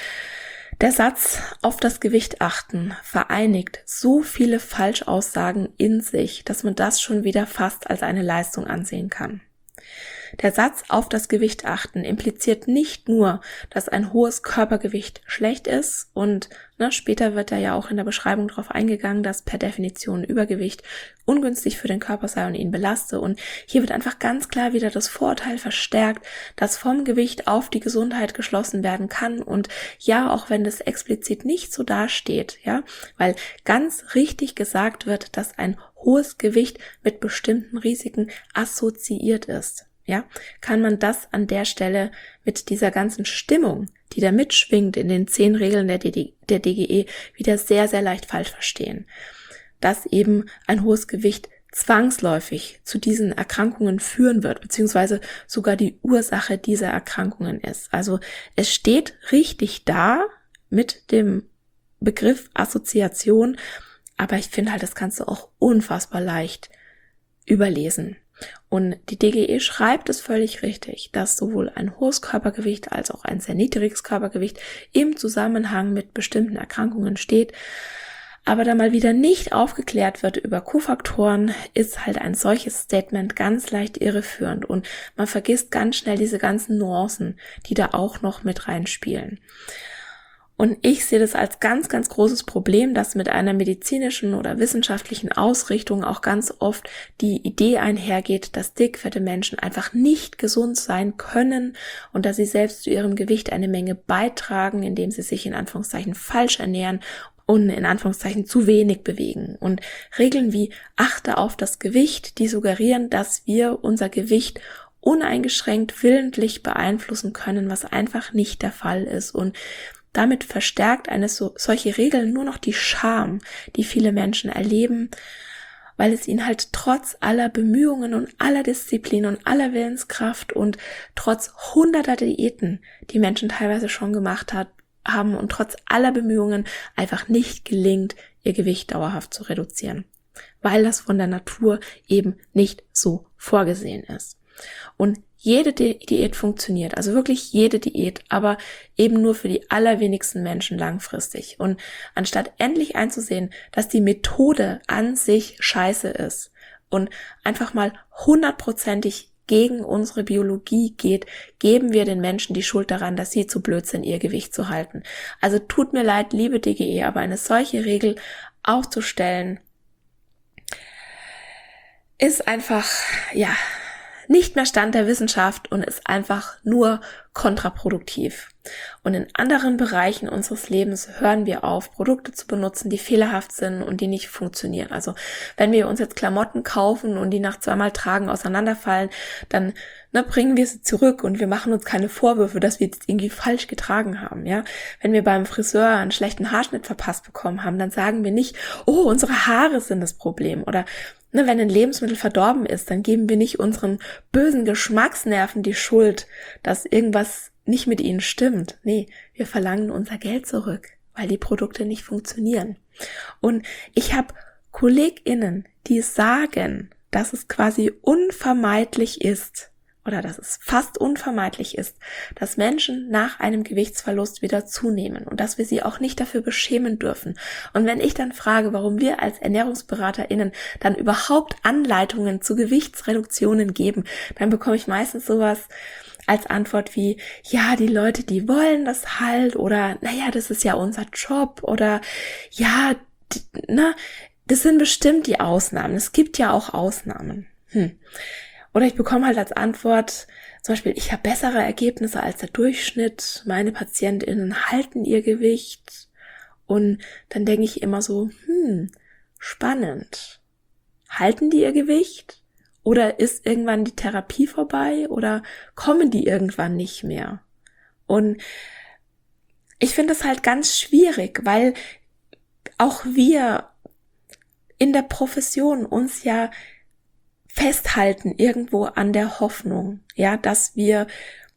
Der Satz auf das Gewicht achten vereinigt so viele Falschaussagen in sich, dass man das schon wieder fast als eine Leistung ansehen kann. Der Satz auf das Gewicht achten impliziert nicht nur, dass ein hohes Körpergewicht schlecht ist und ne, später wird da ja auch in der Beschreibung darauf eingegangen, dass per Definition Übergewicht ungünstig für den Körper sei und ihn belaste. Und hier wird einfach ganz klar wieder das Vorurteil verstärkt, dass vom Gewicht auf die Gesundheit geschlossen werden kann. Und ja, auch wenn das explizit nicht so dasteht, ja, weil ganz richtig gesagt wird, dass ein hohes Gewicht mit bestimmten Risiken assoziiert ist. Ja, kann man das an der Stelle mit dieser ganzen Stimmung, die da mitschwingt in den zehn Regeln der, D- der D G E, wieder sehr, sehr leicht falsch verstehen. Dass eben ein hohes Gewicht zwangsläufig zu diesen Erkrankungen führen wird, beziehungsweise sogar die Ursache dieser Erkrankungen ist. Also es steht richtig da mit dem Begriff Assoziation, aber ich finde halt, das kannst du auch unfassbar leicht überlesen. Und die D G E schreibt es völlig richtig, dass sowohl ein hohes Körpergewicht als auch ein sehr niedriges Körpergewicht im Zusammenhang mit bestimmten Erkrankungen steht. Aber da mal wieder nicht aufgeklärt wird über Kofaktoren, ist halt ein solches Statement ganz leicht irreführend und man vergisst ganz schnell diese ganzen Nuancen, die da auch noch mit reinspielen. Und ich sehe das als ganz, ganz großes Problem, dass mit einer medizinischen oder wissenschaftlichen Ausrichtung auch ganz oft die Idee einhergeht, dass dickfette Menschen einfach nicht gesund sein können und dass sie selbst zu ihrem Gewicht eine Menge beitragen, indem sie sich in Anführungszeichen falsch ernähren und in Anführungszeichen zu wenig bewegen. Und Regeln wie achte auf das Gewicht, die suggerieren, dass wir unser Gewicht uneingeschränkt willentlich beeinflussen können, was einfach nicht der Fall ist. Und damit verstärkt eine so, solche Regel nur noch die Scham, die viele Menschen erleben, weil es ihnen halt trotz aller Bemühungen und aller Disziplin und aller Willenskraft und trotz hunderter Diäten, die Menschen teilweise schon gemacht hat, haben und trotz aller Bemühungen einfach nicht gelingt, ihr Gewicht dauerhaft zu reduzieren, weil das von der Natur eben nicht so vorgesehen ist. Und jede Di- Diät funktioniert, also wirklich jede Diät, aber eben nur für die allerwenigsten Menschen langfristig. Und anstatt endlich einzusehen, dass die Methode an sich scheiße ist und einfach mal hundertprozentig gegen unsere Biologie geht, geben wir den Menschen die Schuld daran, dass sie zu blöd sind, ihr Gewicht zu halten. Also tut mir leid, liebe D G E, aber eine solche Regel aufzustellen, ist einfach, ja, nicht mehr Stand der Wissenschaft und ist einfach nur kontraproduktiv. Und in anderen Bereichen unseres Lebens hören wir auf, Produkte zu benutzen, die fehlerhaft sind und die nicht funktionieren. Also wenn wir uns jetzt Klamotten kaufen und die nach zweimal Tragen auseinanderfallen, dann ne, bringen wir sie zurück und wir machen uns keine Vorwürfe, dass wir jetzt irgendwie falsch getragen haben. Ja, wenn wir beim Friseur einen schlechten Haarschnitt verpasst bekommen haben, dann sagen wir nicht, oh, unsere Haare sind das Problem. Oder ne, wenn ein Lebensmittel verdorben ist, dann geben wir nicht unseren bösen Geschmacksnerven die Schuld, dass irgendwas nicht mit ihnen stimmt. Nee, wir verlangen unser Geld zurück, weil die Produkte nicht funktionieren. Und ich habe KollegInnen, die sagen, dass es quasi unvermeidlich ist, oder dass es fast unvermeidlich ist, dass Menschen nach einem Gewichtsverlust wieder zunehmen und dass wir sie auch nicht dafür beschämen dürfen. Und wenn ich dann frage, warum wir als ErnährungsberaterInnen dann überhaupt Anleitungen zu Gewichtsreduktionen geben, dann bekomme ich meistens sowas als Antwort wie, ja, die Leute, die wollen das halt, oder, naja, das ist ja unser Job, oder, ja, die, na, das sind bestimmt die Ausnahmen. Es gibt ja auch Ausnahmen. Hm. Oder ich bekomme halt als Antwort, zum Beispiel, ich habe bessere Ergebnisse als der Durchschnitt, meine PatientInnen halten ihr Gewicht. Und dann denke ich immer so, hm, spannend. Halten die ihr Gewicht? Oder ist irgendwann die Therapie vorbei? Oder kommen die irgendwann nicht mehr? Und ich finde es halt ganz schwierig, weil auch wir in der Profession uns ja festhalten irgendwo an der Hoffnung, ja, dass wir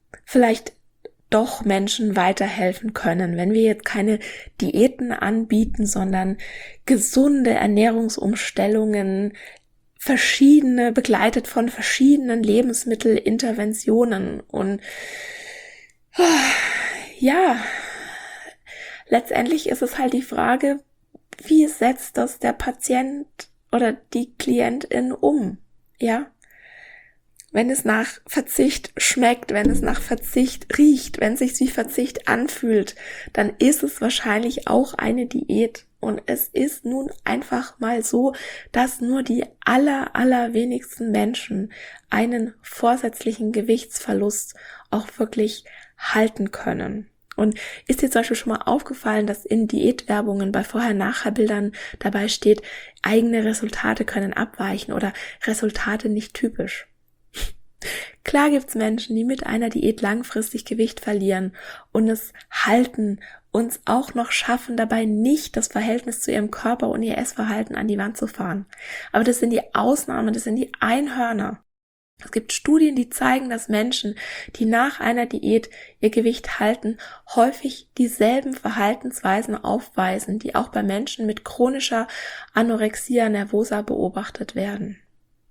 vielleicht doch Menschen weiterhelfen können, wenn wir jetzt keine Diäten anbieten, sondern gesunde Ernährungsumstellungen, verschiedene, begleitet von verschiedenen Lebensmittelinterventionen. Und ja, letztendlich ist es halt die Frage, wie setzt das der Patient oder die Klientin um? Ja, wenn es nach Verzicht schmeckt, wenn es nach Verzicht riecht, wenn es sich wie Verzicht anfühlt, dann ist es wahrscheinlich auch eine Diät. Und es ist nun einfach mal so, dass nur die aller, allerwenigsten Menschen einen vorsätzlichen Gewichtsverlust auch wirklich halten können. Und ist dir zum Beispiel schon mal aufgefallen, dass in Diätwerbungen bei Vorher-Nachher-Bildern dabei steht, eigene Resultate können abweichen oder Resultate nicht typisch? Klar gibt's Menschen, die mit einer Diät langfristig Gewicht verlieren und es halten, uns auch noch schaffen, dabei nicht das Verhältnis zu ihrem Körper und ihr Essverhalten an die Wand zu fahren. Aber das sind die Ausnahmen, das sind die Einhörner. Es gibt Studien, die zeigen, dass Menschen, die nach einer Diät ihr Gewicht halten, häufig dieselben Verhaltensweisen aufweisen, die auch bei Menschen mit chronischer Anorexia nervosa beobachtet werden.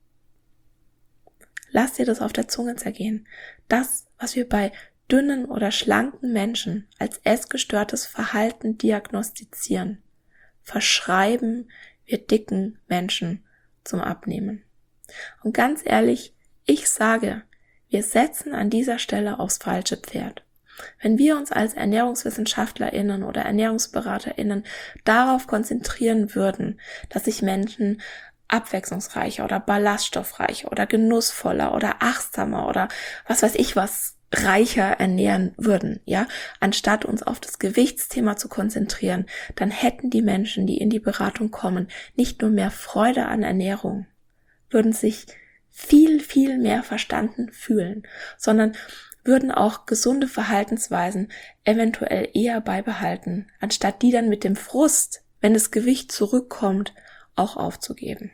Lass dir das auf der Zunge zergehen. Das, was wir bei dünnen oder schlanken Menschen als essgestörtes Verhalten diagnostizieren, verschreiben wir dicken Menschen zum Abnehmen. Und ganz ehrlich, ich sage, wir setzen an dieser Stelle aufs falsche Pferd. Wenn wir uns als ErnährungswissenschaftlerInnen oder ErnährungsberaterInnen darauf konzentrieren würden, dass sich Menschen abwechslungsreicher oder ballaststoffreicher oder genussvoller oder achtsamer oder was weiß ich was reicher ernähren würden, ja, anstatt uns auf das Gewichtsthema zu konzentrieren, dann hätten die Menschen, die in die Beratung kommen, nicht nur mehr Freude an Ernährung, würden sich viel, viel mehr verstanden fühlen, sondern würden auch gesunde Verhaltensweisen eventuell eher beibehalten, anstatt die dann mit dem Frust, wenn das Gewicht zurückkommt, auch aufzugeben.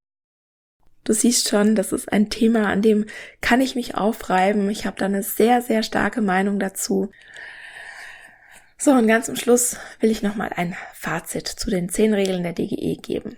Du siehst schon, das ist ein Thema, an dem kann ich mich aufreiben. Ich habe da eine sehr, sehr starke Meinung dazu. So, und ganz zum Schluss will ich nochmal ein Fazit zu den zehn Regeln der D G E geben.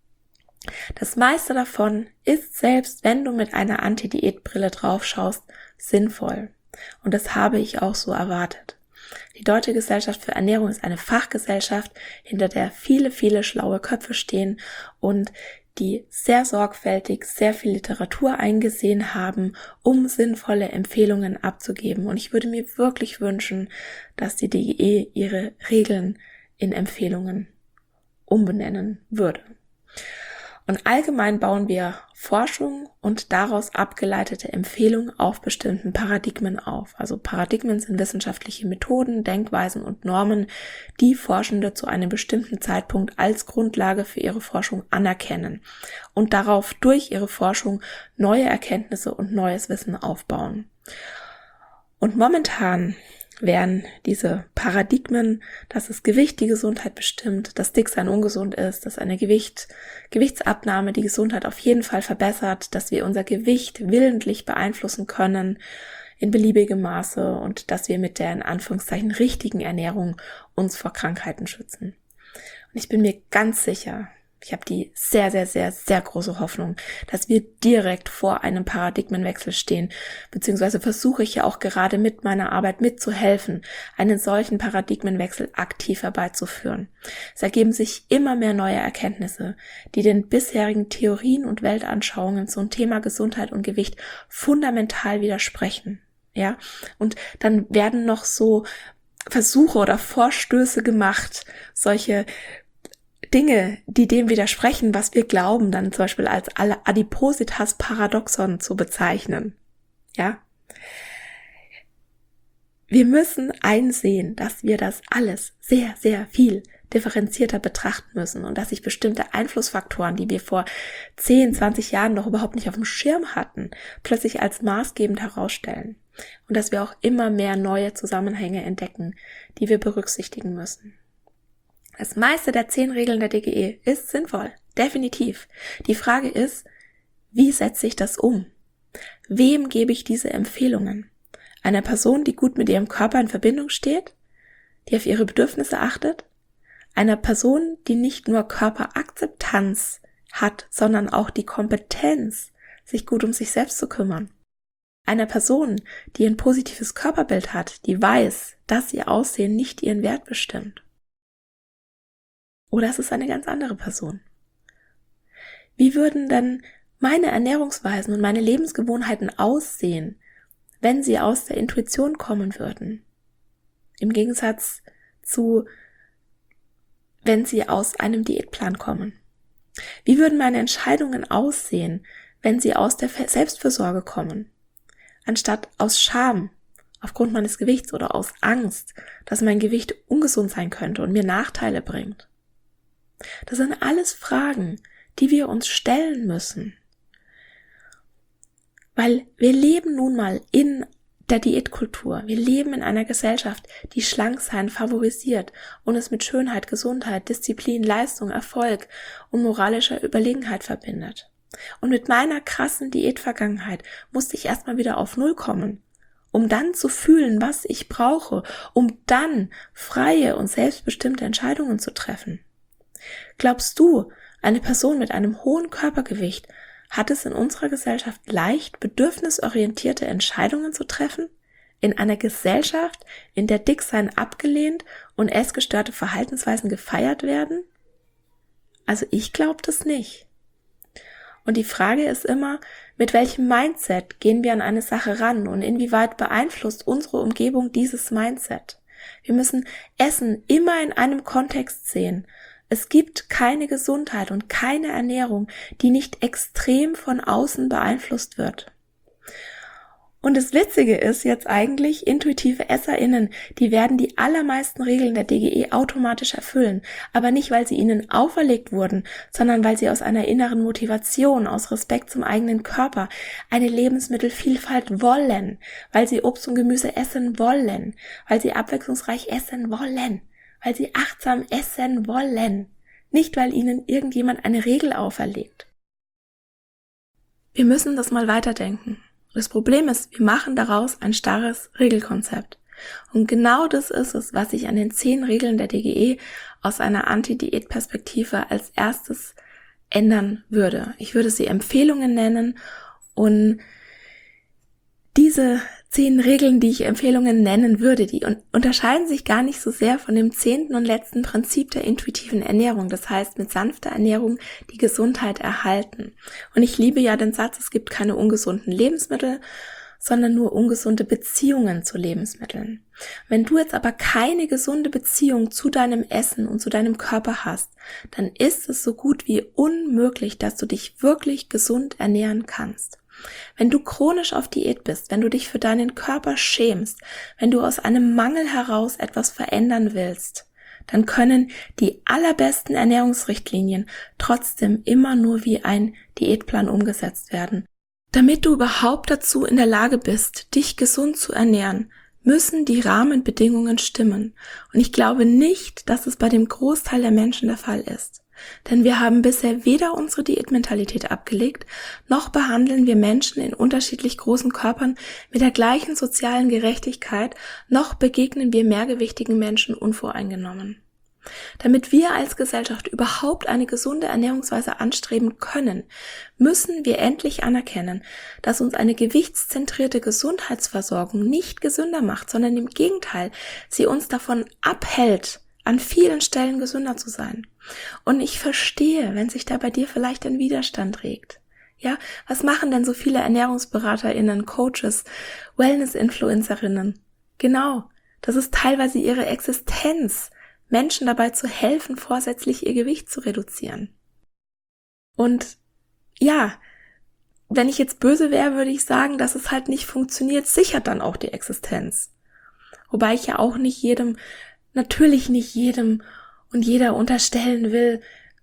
Das meiste davon ist, selbst wenn du mit einer Anti-Diät-Brille draufschaust, sinnvoll. Und das habe ich auch so erwartet. Die Deutsche Gesellschaft für Ernährung ist eine Fachgesellschaft, hinter der viele, viele schlaue Köpfe stehen und die sehr sorgfältig sehr viel Literatur eingesehen haben, um sinnvolle Empfehlungen abzugeben. Und ich würde mir wirklich wünschen, dass die D G E ihre Regeln in Empfehlungen umbenennen würde. Und allgemein bauen wir Forschung und daraus abgeleitete Empfehlungen auf bestimmten Paradigmen auf. Also Paradigmen sind wissenschaftliche Methoden, Denkweisen und Normen, die Forschende zu einem bestimmten Zeitpunkt als Grundlage für ihre Forschung anerkennen und darauf durch ihre Forschung neue Erkenntnisse und neues Wissen aufbauen. Und momentan wären diese Paradigmen, dass das Gewicht die Gesundheit bestimmt, dass Dicksein ungesund ist, dass eine Gewicht, Gewichtsabnahme die Gesundheit auf jeden Fall verbessert, dass wir unser Gewicht willentlich beeinflussen können in beliebigem Maße und dass wir mit der in Anführungszeichen richtigen Ernährung uns vor Krankheiten schützen. Und ich bin mir ganz sicher, ich habe die sehr, sehr, sehr, sehr große Hoffnung, dass wir direkt vor einem Paradigmenwechsel stehen, beziehungsweise versuche ich ja auch gerade mit meiner Arbeit mitzuhelfen, einen solchen Paradigmenwechsel aktiv herbeizuführen. Es ergeben sich immer mehr neue Erkenntnisse, die den bisherigen Theorien und Weltanschauungen zum Thema Gesundheit und Gewicht fundamental widersprechen. Ja, und dann werden noch so Versuche oder Vorstöße gemacht, solche Dinge, die dem widersprechen, was wir glauben, dann zum Beispiel als Adipositas-Paradoxon zu bezeichnen. Ja? Wir müssen einsehen, dass wir das alles sehr, sehr viel differenzierter betrachten müssen und dass sich bestimmte Einflussfaktoren, die wir vor zehn, zwanzig Jahren noch überhaupt nicht auf dem Schirm hatten, plötzlich als maßgebend herausstellen. Und dass wir auch immer mehr neue Zusammenhänge entdecken, die wir berücksichtigen müssen. Das meiste der zehn Regeln der D G E ist sinnvoll, definitiv. Die Frage ist, wie setze ich das um? Wem gebe ich diese Empfehlungen? Einer Person, die gut mit ihrem Körper in Verbindung steht, die auf ihre Bedürfnisse achtet? Einer Person, die nicht nur Körperakzeptanz hat, sondern auch die Kompetenz, sich gut um sich selbst zu kümmern? Einer Person, die ein positives Körperbild hat, die weiß, dass ihr Aussehen nicht ihren Wert bestimmt? Oder ist es eine ganz andere Person? Wie würden denn meine Ernährungsweisen und meine Lebensgewohnheiten aussehen, wenn sie aus der Intuition kommen würden? Im Gegensatz zu, wenn sie aus einem Diätplan kommen. Wie würden meine Entscheidungen aussehen, wenn sie aus der Selbstfürsorge kommen? Anstatt aus Scham aufgrund meines Gewichts oder aus Angst, dass mein Gewicht ungesund sein könnte und mir Nachteile bringt. Das sind alles Fragen, die wir uns stellen müssen. Weil wir leben nun mal in der Diätkultur. Wir leben in einer Gesellschaft, die Schlanksein favorisiert und es mit Schönheit, Gesundheit, Disziplin, Leistung, Erfolg und moralischer Überlegenheit verbindet. Und mit meiner krassen Diätvergangenheit musste ich erstmal wieder auf Null kommen, um dann zu fühlen, was ich brauche, um dann freie und selbstbestimmte Entscheidungen zu treffen. Glaubst du, eine Person mit einem hohen Körpergewicht hat es in unserer Gesellschaft leicht, bedürfnisorientierte Entscheidungen zu treffen? In einer Gesellschaft, in der Dicksein abgelehnt und essgestörte Verhaltensweisen gefeiert werden? Also ich glaube das nicht. Und die Frage ist immer, mit welchem Mindset gehen wir an eine Sache ran und inwieweit beeinflusst unsere Umgebung dieses Mindset? Wir müssen Essen immer in einem Kontext sehen. Es gibt keine Gesundheit und keine Ernährung, die nicht extrem von außen beeinflusst wird. Und das Witzige ist jetzt eigentlich, intuitive EsserInnen, die werden die allermeisten Regeln der D G E automatisch erfüllen, aber nicht, weil sie ihnen auferlegt wurden, sondern weil sie aus einer inneren Motivation, aus Respekt zum eigenen Körper eine Lebensmittelvielfalt wollen, weil sie Obst und Gemüse essen wollen, weil sie abwechslungsreich essen wollen, weil sie achtsam essen wollen, nicht weil ihnen irgendjemand eine Regel auferlegt. Wir müssen das mal weiterdenken. Das Problem ist, wir machen daraus ein starres Regelkonzept. Und genau das ist es, was ich an den zehn Regeln der D G E aus einer Anti-Diät-Perspektive als erstes ändern würde. Ich würde sie Empfehlungen nennen und diese zehn Regeln, die ich Empfehlungen nennen würde, die un- unterscheiden sich gar nicht so sehr von dem zehnten und letzten Prinzip der intuitiven Ernährung. Das heißt, mit sanfter Ernährung die Gesundheit erhalten. Und ich liebe ja den Satz, es gibt keine ungesunden Lebensmittel, sondern nur ungesunde Beziehungen zu Lebensmitteln. Wenn du jetzt aber keine gesunde Beziehung zu deinem Essen und zu deinem Körper hast, dann ist es so gut wie unmöglich, dass du dich wirklich gesund ernähren kannst. Wenn du chronisch auf Diät bist, wenn du dich für deinen Körper schämst, wenn du aus einem Mangel heraus etwas verändern willst, dann können die allerbesten Ernährungsrichtlinien trotzdem immer nur wie ein Diätplan umgesetzt werden. Damit du überhaupt dazu in der Lage bist, dich gesund zu ernähren, müssen die Rahmenbedingungen stimmen. Und ich glaube nicht, dass es bei dem Großteil der Menschen der Fall ist. Denn wir haben bisher weder unsere Diätmentalität abgelegt, noch behandeln wir Menschen in unterschiedlich großen Körpern mit der gleichen sozialen Gerechtigkeit, noch begegnen wir mehrgewichtigen Menschen unvoreingenommen. Damit wir als Gesellschaft überhaupt eine gesunde Ernährungsweise anstreben können, müssen wir endlich anerkennen, dass uns eine gewichtszentrierte Gesundheitsversorgung nicht gesünder macht, sondern im Gegenteil, sie uns davon abhält, an vielen Stellen gesünder zu sein. Und ich verstehe, wenn sich da bei dir vielleicht ein Widerstand regt. Ja, was machen denn so viele ErnährungsberaterInnen, Coaches, Wellness-InfluencerInnen? Genau, das ist teilweise ihre Existenz, Menschen dabei zu helfen, vorsätzlich ihr Gewicht zu reduzieren. Und ja, wenn ich jetzt böse wäre, würde ich sagen, dass es halt nicht funktioniert, sichert dann auch die Existenz. Wobei ich ja auch nicht jedem natürlich nicht jedem und jeder unterstellen will,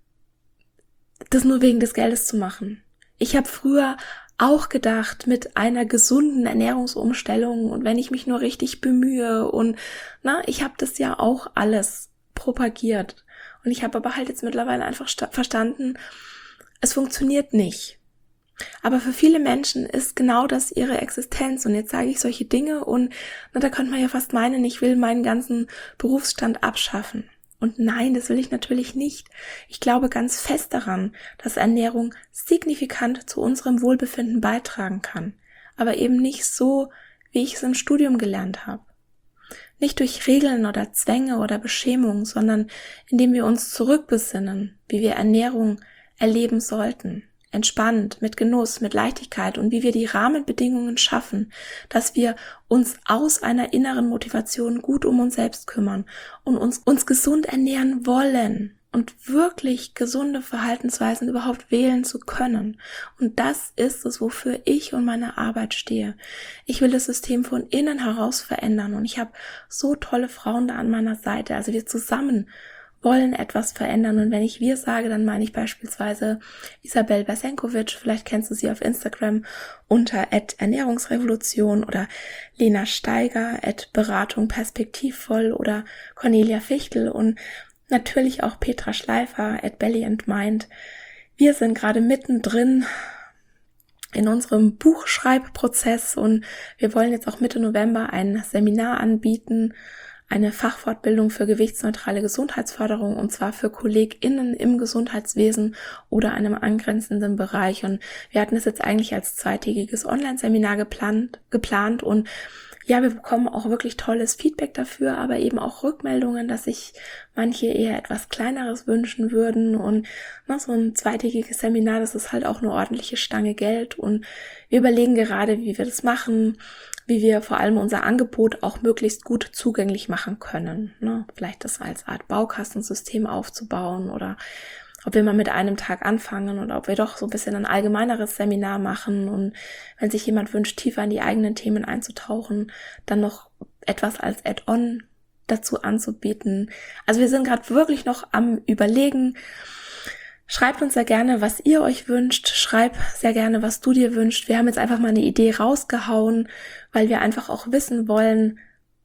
das nur wegen des Geldes zu machen. Ich habe früher auch gedacht, mit einer gesunden Ernährungsumstellung und wenn ich mich nur richtig bemühe und na, ich habe das ja auch alles propagiert. Und ich habe aber halt jetzt mittlerweile einfach sta- verstanden, es funktioniert nicht. Aber für viele Menschen ist genau das ihre Existenz. Und jetzt sage ich solche Dinge und na, da könnte man ja fast meinen, ich will meinen ganzen Berufsstand abschaffen. Und nein, das will ich natürlich nicht. Ich glaube ganz fest daran, dass Ernährung signifikant zu unserem Wohlbefinden beitragen kann. Aber eben nicht so, wie ich es im Studium gelernt habe. Nicht durch Regeln oder Zwänge oder Beschämung, sondern indem wir uns zurückbesinnen, wie wir Ernährung erleben sollten. Entspannt, mit Genuss, mit Leichtigkeit und wie wir die Rahmenbedingungen schaffen, dass wir uns aus einer inneren Motivation gut um uns selbst kümmern und uns, uns gesund ernähren wollen und wirklich gesunde Verhaltensweisen überhaupt wählen zu können. Und das ist es, wofür ich und meine Arbeit stehe. Ich will das System von innen heraus verändern und ich habe so tolle Frauen da an meiner Seite, also wir zusammen wollen etwas verändern. Und wenn ich wir sage, dann meine ich beispielsweise Isabel Besenkovic, vielleicht kennst du sie auf Instagram unter at Ernährungsrevolution oder Lena Steiger at Beratung perspektivvoll oder Cornelia Fichtel und natürlich auch Petra Schleifer at Belly and Mind. Wir sind gerade mittendrin in unserem Buchschreibprozess und wir wollen jetzt auch Mitte November ein Seminar anbieten, eine Fachfortbildung für gewichtsneutrale Gesundheitsförderung und zwar für KollegInnen im Gesundheitswesen oder einem angrenzenden Bereich. Und wir hatten es jetzt eigentlich als zweitägiges Online-Seminar geplant, geplant und ja, wir bekommen auch wirklich tolles Feedback dafür, aber eben auch Rückmeldungen, dass sich manche eher etwas Kleineres wünschen würden und na, so ein zweitägiges Seminar, das ist halt auch eine ordentliche Stange Geld und wir überlegen gerade, wie wir das machen, wie wir vor allem unser Angebot auch möglichst gut zugänglich machen können. Ne? Vielleicht das als Art Baukastensystem aufzubauen oder ob wir mal mit einem Tag anfangen oder ob wir doch so ein bisschen ein allgemeineres Seminar machen und wenn sich jemand wünscht, tiefer in die eigenen Themen einzutauchen, dann noch etwas als Add-on dazu anzubieten. Also wir sind gerade wirklich noch am Überlegen. Schreibt uns sehr gerne, was ihr euch wünscht. Schreib sehr gerne, was du dir wünschst. Wir haben jetzt einfach mal eine Idee rausgehauen, weil wir einfach auch wissen wollen,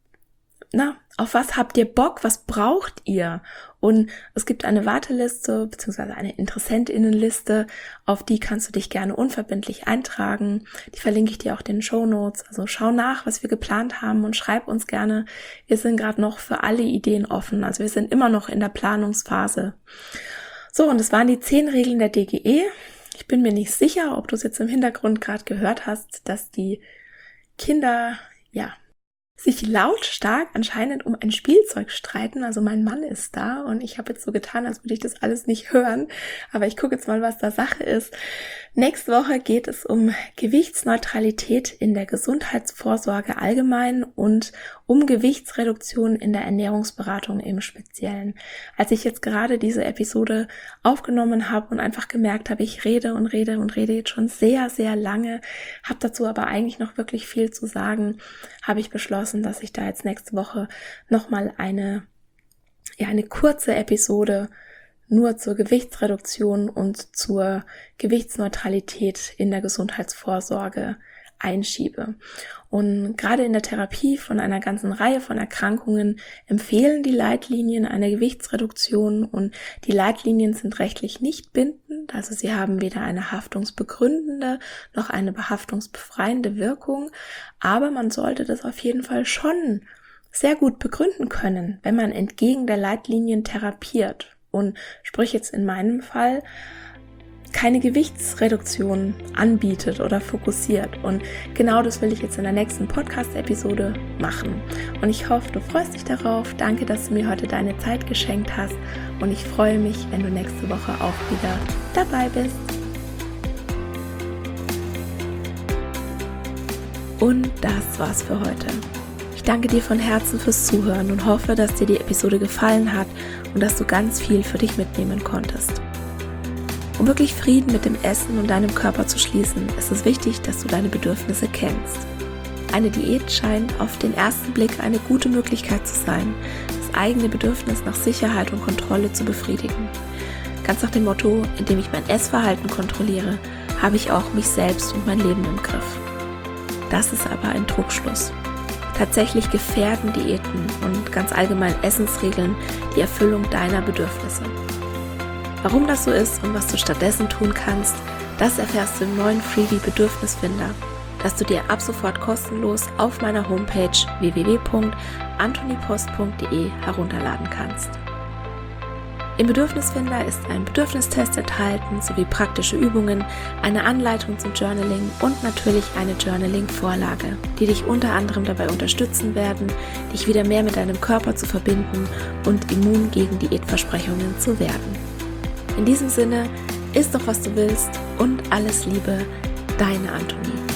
na, auf was habt ihr Bock? Was braucht ihr? Und es gibt eine Warteliste beziehungsweise eine InteressentInnenliste, auf die kannst du dich gerne unverbindlich eintragen. Die verlinke ich dir auch in den Shownotes. Also schau nach, was wir geplant haben und schreib uns gerne. Wir sind gerade noch für alle Ideen offen. Also wir sind immer noch in der Planungsphase. So, und das waren die zehn Regeln der D G E. Ich bin mir nicht sicher, ob du es jetzt im Hintergrund gerade gehört hast, dass die Kinder, ja, sich lautstark anscheinend um ein Spielzeug streiten. Also mein Mann ist da und ich habe jetzt so getan, als würde ich das alles nicht hören. Aber ich gucke jetzt mal, was da Sache ist. Nächste Woche geht es um Gewichtsneutralität in der Gesundheitsvorsorge allgemein und um Gewichtsreduktion in der Ernährungsberatung im Speziellen. Als ich jetzt gerade diese Episode aufgenommen habe und einfach gemerkt habe, ich rede und rede und rede jetzt schon sehr, sehr lange, habe dazu aber eigentlich noch wirklich viel zu sagen, habe ich beschlossen, dass ich da jetzt nächste Woche nochmal eine, ja, eine kurze Episode nur zur Gewichtsreduktion und zur Gewichtsneutralität in der Gesundheitsvorsorge einschiebe. Und gerade in der Therapie von einer ganzen Reihe von Erkrankungen empfehlen die Leitlinien eine Gewichtsreduktion und die Leitlinien sind rechtlich nicht bindend, also sie haben weder eine haftungsbegründende noch eine behaftungsbefreiende Wirkung, aber man sollte das auf jeden Fall schon sehr gut begründen können, wenn man entgegen der Leitlinien therapiert. Und sprich jetzt in meinem Fall keine Gewichtsreduktion anbietet oder fokussiert. Und genau das will ich jetzt in der nächsten Podcast-Episode machen. Und ich hoffe, du freust dich darauf. Danke, dass du mir heute deine Zeit geschenkt hast. Und ich freue mich, wenn du nächste Woche auch wieder dabei bist. Und das war's für heute. Ich danke dir von Herzen fürs Zuhören und hoffe, dass dir die Episode gefallen hat und dass du ganz viel für dich mitnehmen konntest. Um wirklich Frieden mit dem Essen und deinem Körper zu schließen, ist es wichtig, dass du deine Bedürfnisse kennst. Eine Diät scheint auf den ersten Blick eine gute Möglichkeit zu sein, das eigene Bedürfnis nach Sicherheit und Kontrolle zu befriedigen. Ganz nach dem Motto, indem ich mein Essverhalten kontrolliere, habe ich auch mich selbst und mein Leben im Griff. Das ist aber ein Trugschluss. Tatsächlich gefährden Diäten und ganz allgemein Essensregeln die Erfüllung deiner Bedürfnisse. Warum das so ist und was du stattdessen tun kannst, das erfährst du im neuen Freebie Bedürfnisfinder, das du dir ab sofort kostenlos auf meiner Homepage w w w punkt antonipost punkt d e herunterladen kannst. Im Bedürfnisfinder ist ein Bedürfnistest enthalten sowie praktische Übungen, eine Anleitung zum Journaling und natürlich eine Journaling-Vorlage, die dich unter anderem dabei unterstützen werden, dich wieder mehr mit deinem Körper zu verbinden und immun gegen Diätversprechungen zu werden. In diesem Sinne, iss doch was du willst und alles Liebe, deine Antonie.